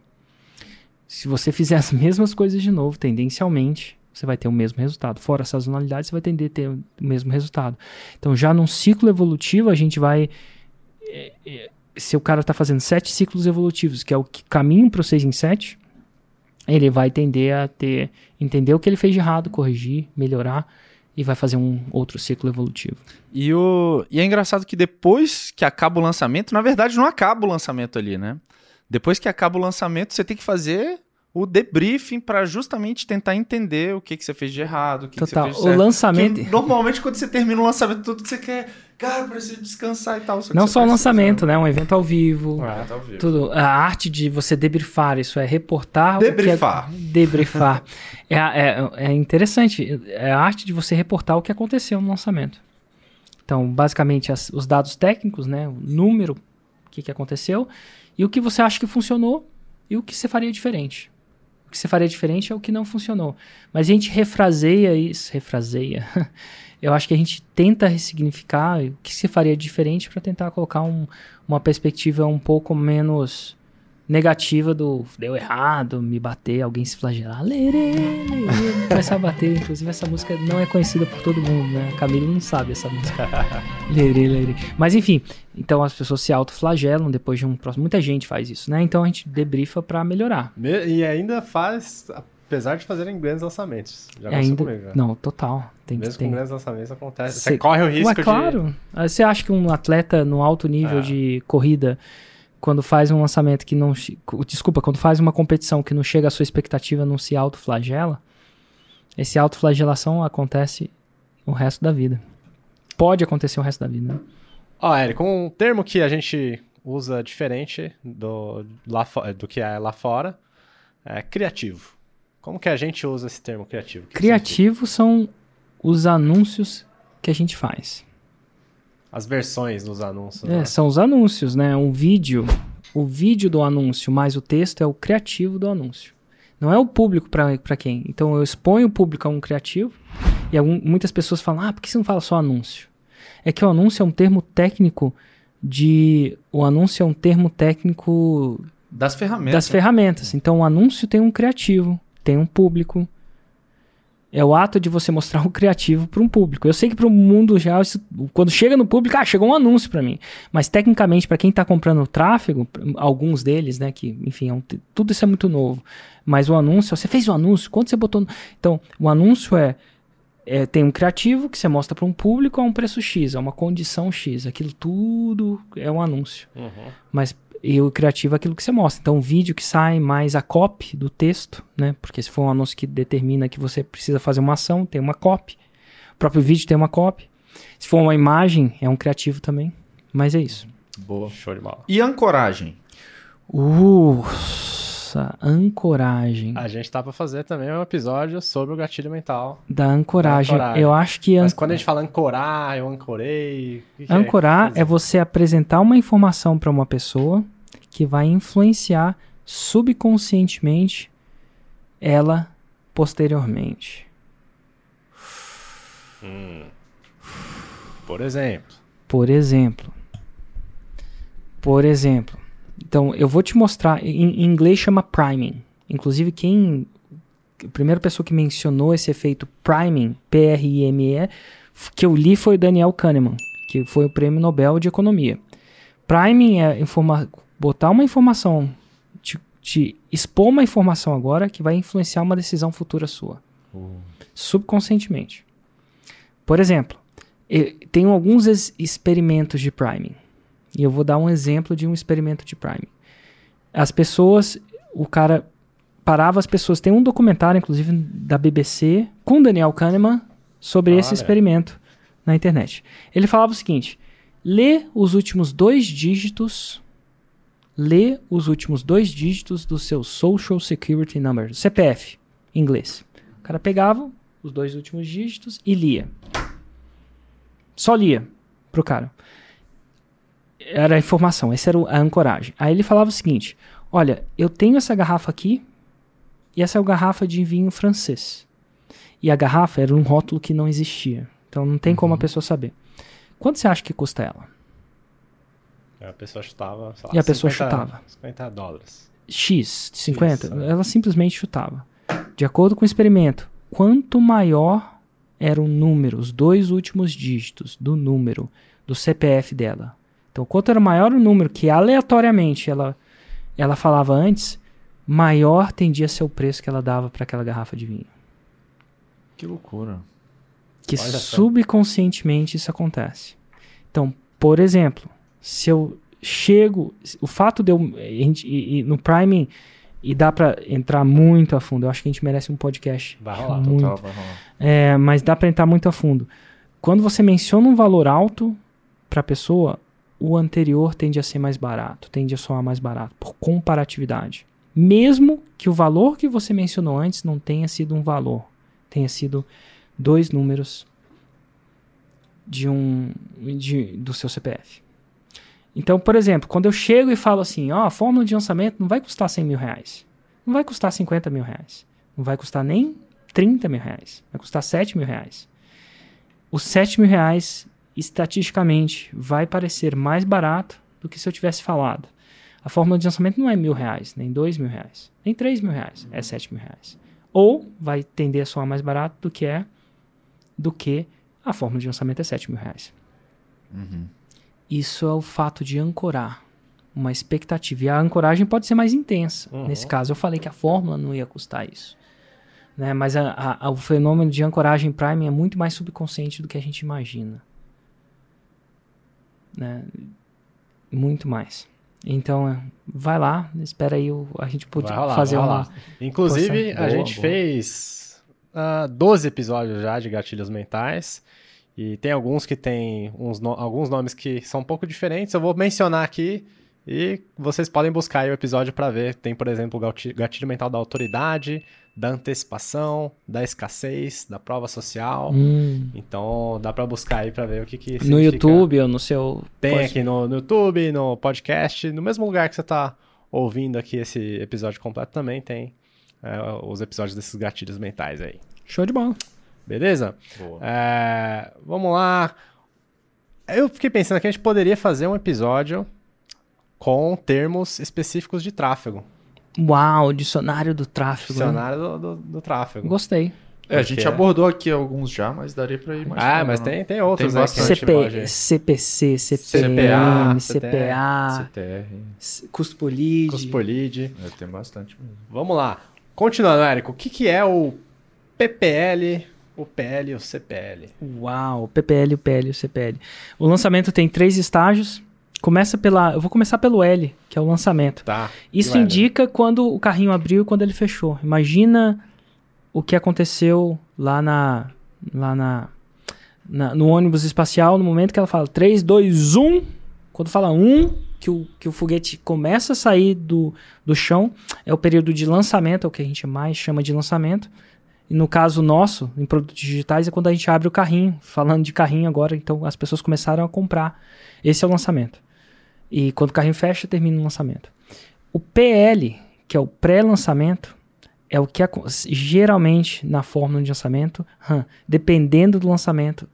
Se você fizer as mesmas coisas de novo, tendencialmente, você vai ter o mesmo resultado. Fora a sazonalidade, você vai tender a ter o mesmo resultado. Então já num ciclo evolutivo, a gente vai... É, é, se o cara está fazendo sete ciclos evolutivos, que é o que caminho para o seis em sete, ele vai tender a ter, entender o que ele fez de errado, corrigir, melhorar, e vai fazer um outro ciclo evolutivo. E, o, e é engraçado que depois que acaba o lançamento, na verdade não acaba o lançamento ali, né? Depois que acaba o lançamento, você tem que fazer o debriefing para justamente tentar entender o que, que você fez de errado, o que, que você fez de certo. O lançamento... Que, normalmente quando você termina o lançamento, tudo que você quer, cara, preciso descansar e tal. Só não só o lançamento, fazer, né? Um evento ao vivo. Ah, tá ao vivo. Tudo. A arte de você debriefar, isso é reportar... Debriefar. O que é, debriefar. é, é, é interessante. É a arte de você reportar o que aconteceu no lançamento. Então, basicamente, as, os dados técnicos, né? O número, o que, que aconteceu, e o que você acha que funcionou e o que você faria diferente. O que você faria diferente é o que não funcionou. Mas a gente refraseia isso, refraseia. Eu acho que a gente tenta ressignificar o que se faria diferente para tentar colocar um, uma perspectiva um pouco menos negativa do deu errado, me bater, alguém se flagelar, lerê, lerê, começar a bater. Inclusive essa música não é conhecida por todo mundo, né? A Camila não sabe essa música. Lerê, lerê. Mas enfim, então as pessoas se autoflagelam depois de um próximo. Muita gente faz isso, né? Então a gente debriefa para melhorar. E ainda faz, apesar de fazerem grandes lançamentos. Já ainda comigo, já. Não, total. Tem Mesmo que, com tem... grandes lançamentos acontece. Cê... Você corre o risco Ué, de... claro. Você acha que um atleta no alto nível é. de corrida, quando faz um lançamento que não... Desculpa, quando faz uma competição que não chega à sua expectativa, não se autoflagela? Esse autoflagelação acontece o resto da vida. Pode acontecer o resto da vida, né? Ó, Érico, um termo que a gente usa diferente do, lá, do que é lá fora é criativo. Como que a gente usa esse termo criativo? Que criativo são os anúncios que a gente faz. As versões dos anúncios. É, né? São os anúncios, né? Um vídeo, o vídeo do anúncio mais o texto é o criativo do anúncio. Não é o público para quem. Então eu exponho o público a um criativo e algum, muitas pessoas falam, ah, por que você não fala só anúncio? É que o anúncio é um termo técnico de... O anúncio é um termo técnico... Das ferramentas. Das ferramentas. Então o anúncio tem um criativo, tem um público. É o ato de você mostrar o criativo para um público. Eu sei que para o mundo real, isso, quando chega no público, ah, chegou um anúncio para mim. Mas tecnicamente, para quem está comprando o tráfego, alguns deles, né, que, enfim, é um, tudo isso é muito novo. Mas o anúncio, você fez o anúncio, quanto você botou... No... Então, o anúncio é, é, tem um criativo que você mostra para um público a um preço X, a uma condição X. Aquilo tudo é um anúncio. Uhum. Mas... E o criativo é aquilo que você mostra. Então, o vídeo que sai mais a copy do texto, né? Porque se for um anúncio que determina que você precisa fazer uma ação, tem uma copy. O próprio vídeo tem uma copy. Se for uma imagem, é um criativo também. Mas é isso. Boa. Show de bola. E ancoragem? Uh, ancoragem. A gente tá pra fazer também um episódio sobre o gatilho mental. Da ancoragem. Da ancoragem. Eu acho que... Mas An... quando a gente fala ancorar, eu ancorei... Que que Ancorar é, é você apresentar uma informação para uma pessoa que vai influenciar subconscientemente ela posteriormente. Hum. Por exemplo. Por exemplo. Por exemplo. Então, eu vou te mostrar. Em, em inglês chama priming. Inclusive, quem... A primeira pessoa que mencionou esse efeito priming, P R I M E, que eu li foi o Daniel Kahneman, que foi o Prêmio Nobel de Economia. Priming é informa- botar uma informação, te, te expor uma informação agora que vai influenciar uma decisão futura sua. Uh. Subconscientemente. Por exemplo, eu tenho alguns ex- experimentos de priming. E eu vou dar um exemplo de um experimento de priming. As pessoas, o cara parava as pessoas. Tem um documentário, inclusive, da B B C, com Daniel Kahneman, sobre Olha. esse experimento na internet. Ele falava o seguinte: lê os últimos dois dígitos, lê os últimos dois dígitos do seu Social Security Number, C P F, em inglês. O cara pegava os dois últimos dígitos e lia. Só lia pro cara. era a informação, essa era a ancoragem. Aí ele falava o seguinte, olha, eu tenho essa garrafa aqui, e essa é a garrafa de vinho francês. E a garrafa era um rótulo que não existia. Então não tem uhum. como a pessoa saber. Quanto você acha que custa ela? A pessoa chutava, sei lá, e a pessoa cinquenta, chutava. cinquenta dólares. X, cinquenta. X, ela simplesmente chutava. De acordo com o experimento, quanto maior era o número, os dois últimos dígitos do número do C P F dela. Então, quanto era maior o número que aleatoriamente ela, ela falava antes, maior tendia a ser o preço que ela dava para aquela garrafa de vinho. Que loucura. Que Olha subconscientemente isso acontece. Então, por exemplo, se eu chego... O fato de eu... E, e, no priming, e dá para entrar muito a fundo. Eu acho que a gente merece um podcast. Vai rolar, muito, total, vai rolar. É, mas dá para entrar muito a fundo. Quando você menciona um valor alto para a pessoa, o anterior tende a ser mais barato, tende a soar mais barato, por comparatividade. Mesmo que o valor que você mencionou antes não tenha sido um valor, tenha sido dois números de um, de, do seu C P F. Então, por exemplo, quando eu chego e falo assim, ó, a fórmula de lançamento não vai custar cem mil reais, não vai custar cinquenta mil reais, não vai custar nem trinta mil reais, vai custar sete mil reais. Os sete mil reais, estatisticamente, vai parecer mais barato do que se eu tivesse falado. A fórmula de lançamento não é mil reais, nem dois mil reais, nem três mil reais, é sete mil reais. Ou vai tender a soar mais barato do que é, do que a fórmula de lançamento é sete mil reais. Uhum. Isso é o fato de ancorar uma expectativa. E a ancoragem pode ser mais intensa. Uhum. Nesse caso, eu falei que a fórmula não ia custar isso. Né? Mas a, a, o fenômeno de ancoragem priming é muito mais subconsciente do que a gente imagina. Né? Muito mais. Então, vai lá, espera aí, o, a gente pode rolar, fazer uma... Inclusive, Poxa, a boa, gente boa. fez uh, doze episódios já de gatilhos mentais. E tem alguns que tem uns no- alguns nomes que são um pouco diferentes. Eu vou mencionar aqui e vocês podem buscar aí o episódio para ver. Tem, por exemplo, o gatilho, gatilho mental da autoridade, da antecipação, da escassez, da prova social. Hum, Então, dá para buscar aí para ver o que que no significa. YouTube ou no seu... Tem pode- aqui no, no YouTube, no podcast, no mesmo lugar que você está ouvindo aqui esse episódio completo também tem é, os episódios desses gatilhos mentais aí. Show de bola. Beleza? Boa. É, vamos lá. Eu fiquei pensando que a gente poderia fazer um episódio com termos específicos de tráfego. Uau, dicionário do tráfego. né? Dicionário do, do, do tráfego. Gostei. É, a Porque- gente abordou aqui alguns já, mas daria pra ir mais Ah, fundo, mas né? tem, tem outros Tem aí que a bastante. gente pode... C P, C P C, C P C P A, M, C P A, C T R. c- custo por lead. Custo por lead. É, tem bastante mesmo. Vamos lá. Continuando, Érico, o que, que é o P P L, o P L e o C P L? Uau, P P L, o P L e o C P L. O lançamento tem três estágios. Começa pela... Eu vou começar pelo L, que é o lançamento. Tá. Isso Vai, né? indica quando o carrinho abriu e quando ele fechou. Imagina o que aconteceu lá na, lá na, na- no ônibus espacial, no momento que ela fala três, dois, um. Quando fala um, que o, que o foguete começa a sair do, do chão, é o período de lançamento, é o que a gente mais chama de lançamento. E no caso nosso, em produtos digitais, é quando a gente abre o carrinho. Falando de carrinho agora, então as pessoas começaram a comprar. Esse é o lançamento. E quando o carrinho fecha, termina o lançamento. O P L, que é o pré-lançamento, é o que acon- geralmente na fórmula de lançamento, hum, dependendo do lançamento,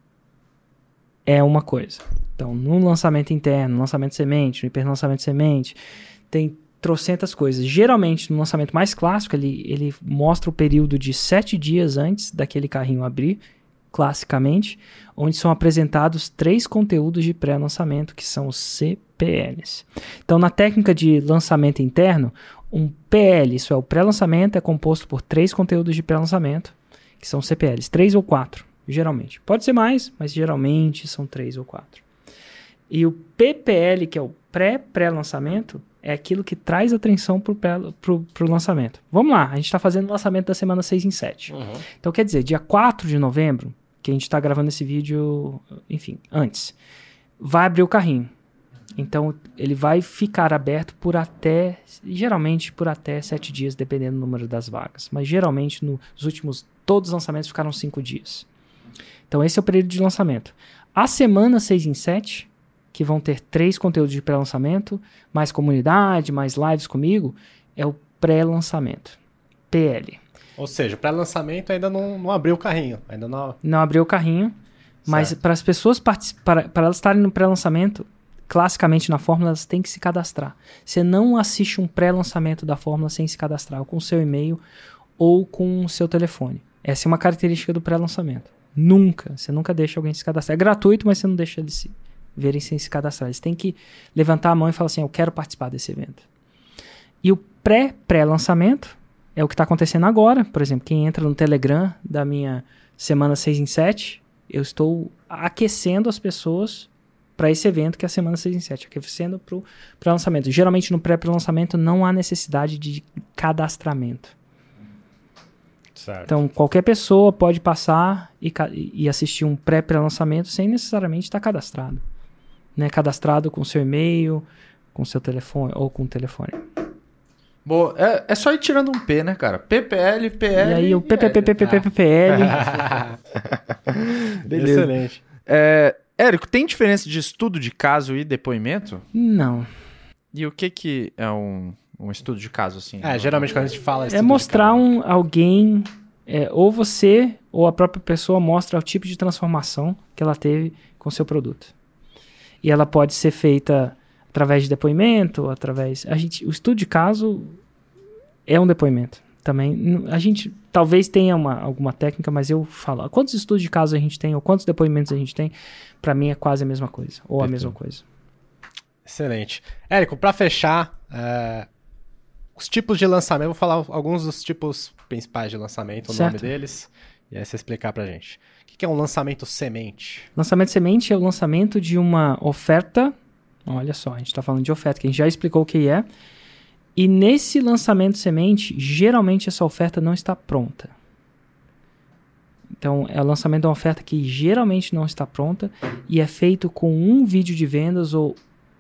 é uma coisa. Então, no lançamento interno, no lançamento semente, no hiperlançamento semente, tem trocentas coisas. Geralmente, no lançamento mais clássico, ele, ele mostra o período de sete dias antes daquele carrinho abrir, classicamente, onde são apresentados três conteúdos de pré-lançamento, que são os C P Ls. Então, na técnica de lançamento interno, um P L, isso é o pré-lançamento, é composto por três conteúdos de pré-lançamento, que são C P Ls, três ou quatro, geralmente. Pode ser mais, mas geralmente são três ou quatro. E o P P L, que é o pré-pré-lançamento, é aquilo que traz atenção para o lançamento. Vamos lá, a gente está fazendo o lançamento da semana seis em sete. Uhum. Então, quer dizer, dia quatro de novembro, que a gente está gravando esse vídeo, enfim, antes, vai abrir o carrinho. Então, ele vai ficar aberto por até, geralmente por até sete dias, dependendo do número das vagas. Mas, geralmente, nos últimos, todos os lançamentos ficaram cinco dias. Então, esse é o período de lançamento. A semana seis em sete que vão ter três conteúdos de pré-lançamento, mais comunidade, mais lives comigo, é o pré-lançamento, P L. Ou seja, o pré-lançamento ainda não, não abriu o carrinho. Ainda não... Não abriu o carrinho, mas para as pessoas, para, para elas estarem no pré-lançamento, classicamente na Fórmula, elas têm que se cadastrar. Você não assiste um pré-lançamento da Fórmula sem se cadastrar, ou com o seu e-mail, ou com o seu telefone. Essa é uma característica do pré-lançamento. Nunca, você nunca deixa alguém se cadastrar. É gratuito, mas você não deixa eles se verem sem se cadastrar. Eles têm que levantar a mão e falar assim, eu quero participar desse evento. E o pré-pré-lançamento é o que está acontecendo agora. Por exemplo, quem entra no Telegram da minha semana seis em sete, eu estou aquecendo as pessoas para esse evento que é a semana seis em sete, aquecendo para o pré-lançamento. Geralmente no pré-pré-lançamento não há necessidade de cadastramento. Certo. Então, qualquer pessoa pode passar e, e assistir um pré-pré-lançamento sem necessariamente estar cadastrado. Né? Cadastrado com seu e-mail, com seu telefone ou com o telefone. Boa, é, é só ir tirando um P, né, cara? P P L, P L... E aí o P P P P P P P L... Beleza. Excelente. É, Érico, tem diferença de estudo de caso e depoimento? Não. E o que que é um... Um estudo de caso, assim. É, geralmente quando a gente fala... É mostrar um, alguém, é, ou você, ou a própria pessoa mostra o tipo de transformação que ela teve com o seu produto. E ela pode ser feita através de depoimento, através... A gente, o estudo de caso é um depoimento também. A gente talvez tenha uma, alguma técnica, mas eu falo, quantos estudos de caso a gente tem, ou quantos depoimentos a gente tem, pra mim é quase a mesma coisa, ou Perfeito. a mesma coisa. Excelente. Érico, pra fechar... É... Os tipos de lançamento, eu vou falar alguns dos tipos principais de lançamento, o certo. nome deles, e aí você explicar pra gente. O que é um lançamento semente? Lançamento semente é o lançamento de uma oferta, olha só, a gente está falando de oferta, que a gente já explicou o que é, e nesse lançamento semente, geralmente essa oferta não está pronta. Então, é o lançamento de uma oferta que geralmente não está pronta, e é feito com um vídeo de vendas, ou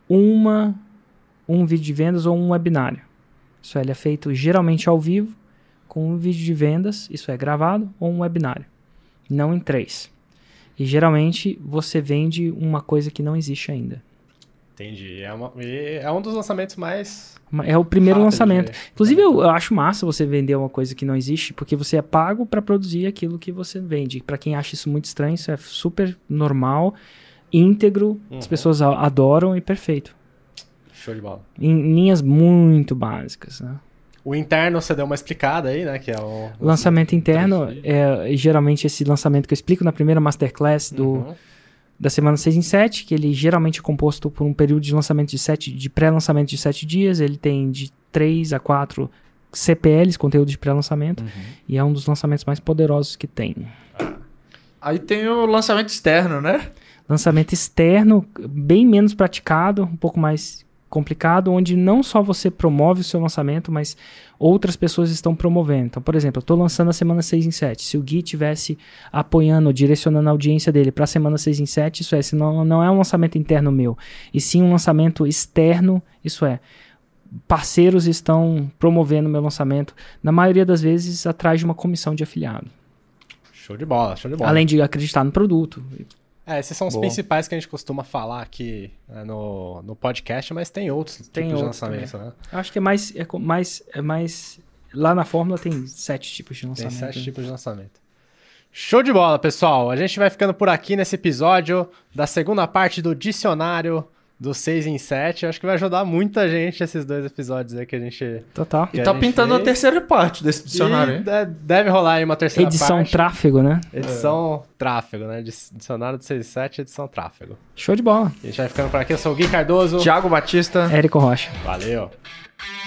uma, um vídeo de vendas, ou um webinário. Isso é, ele é feito geralmente ao vivo, com um vídeo de vendas, isso é, gravado, ou um webinário. Não em três. E geralmente você vende uma coisa que não existe ainda. Entendi. É, uma, é um dos lançamentos mais... É o primeiro lançamento. De... Inclusive, eu, eu acho massa você vender uma coisa que não existe, porque você é pago para produzir aquilo que você vende. Para quem acha isso muito estranho, isso é super normal, íntegro, uhum. As pessoas adoram e perfeito. Show de bola. Em linhas muito básicas, né? O interno você deu uma explicada aí, né? Que é o lançamento interno é geralmente esse lançamento que eu explico na primeira Masterclass do, uhum. da semana seis em sete, que ele geralmente é composto por um período de lançamento de sete, de pré-lançamento de sete dias, ele tem de três a quatro C P Ls, conteúdo de pré-lançamento, uhum. e é um dos lançamentos mais poderosos que tem. Ah. Aí tem o lançamento externo, né? Lançamento externo, bem menos praticado, um pouco mais complicado, onde não só você promove o seu lançamento, mas outras pessoas estão promovendo. Então, por exemplo, eu estou lançando a semana seis em sete. Se o Gui estivesse apoiando, direcionando a audiência dele para a semana seis em sete, isso é, se não, não é um lançamento interno meu, e sim um lançamento externo, isso é, parceiros estão promovendo o meu lançamento, na maioria das vezes atrás de uma comissão de afiliado. Show de bola, show de bola. Além de acreditar no produto. É, esses são os Bom. principais que a gente costuma falar aqui, né, no, no podcast, mas tem outros tem tipos outros de lançamento, né? Acho que é mais, é mais, é mais... Lá na Fórmula tem sete tipos de lançamento. Tem sete né? tipos de lançamento. Show de bola, pessoal! A gente vai ficando por aqui nesse episódio da segunda parte do dicionário do seis em sete. Acho que vai ajudar muita gente esses dois episódios aí que a gente... Total. E tá pintando fez. a terceira parte desse dicionário, hein? Deve rolar aí uma terceira edição parte. Edição tráfego, né? Edição é. tráfego, né? Dicionário do seis em sete, edição tráfego. Show de bola. A gente vai ficando por aqui. Eu sou o Gui Cardoso. Thiago Batista. Érico Rocha. Valeu.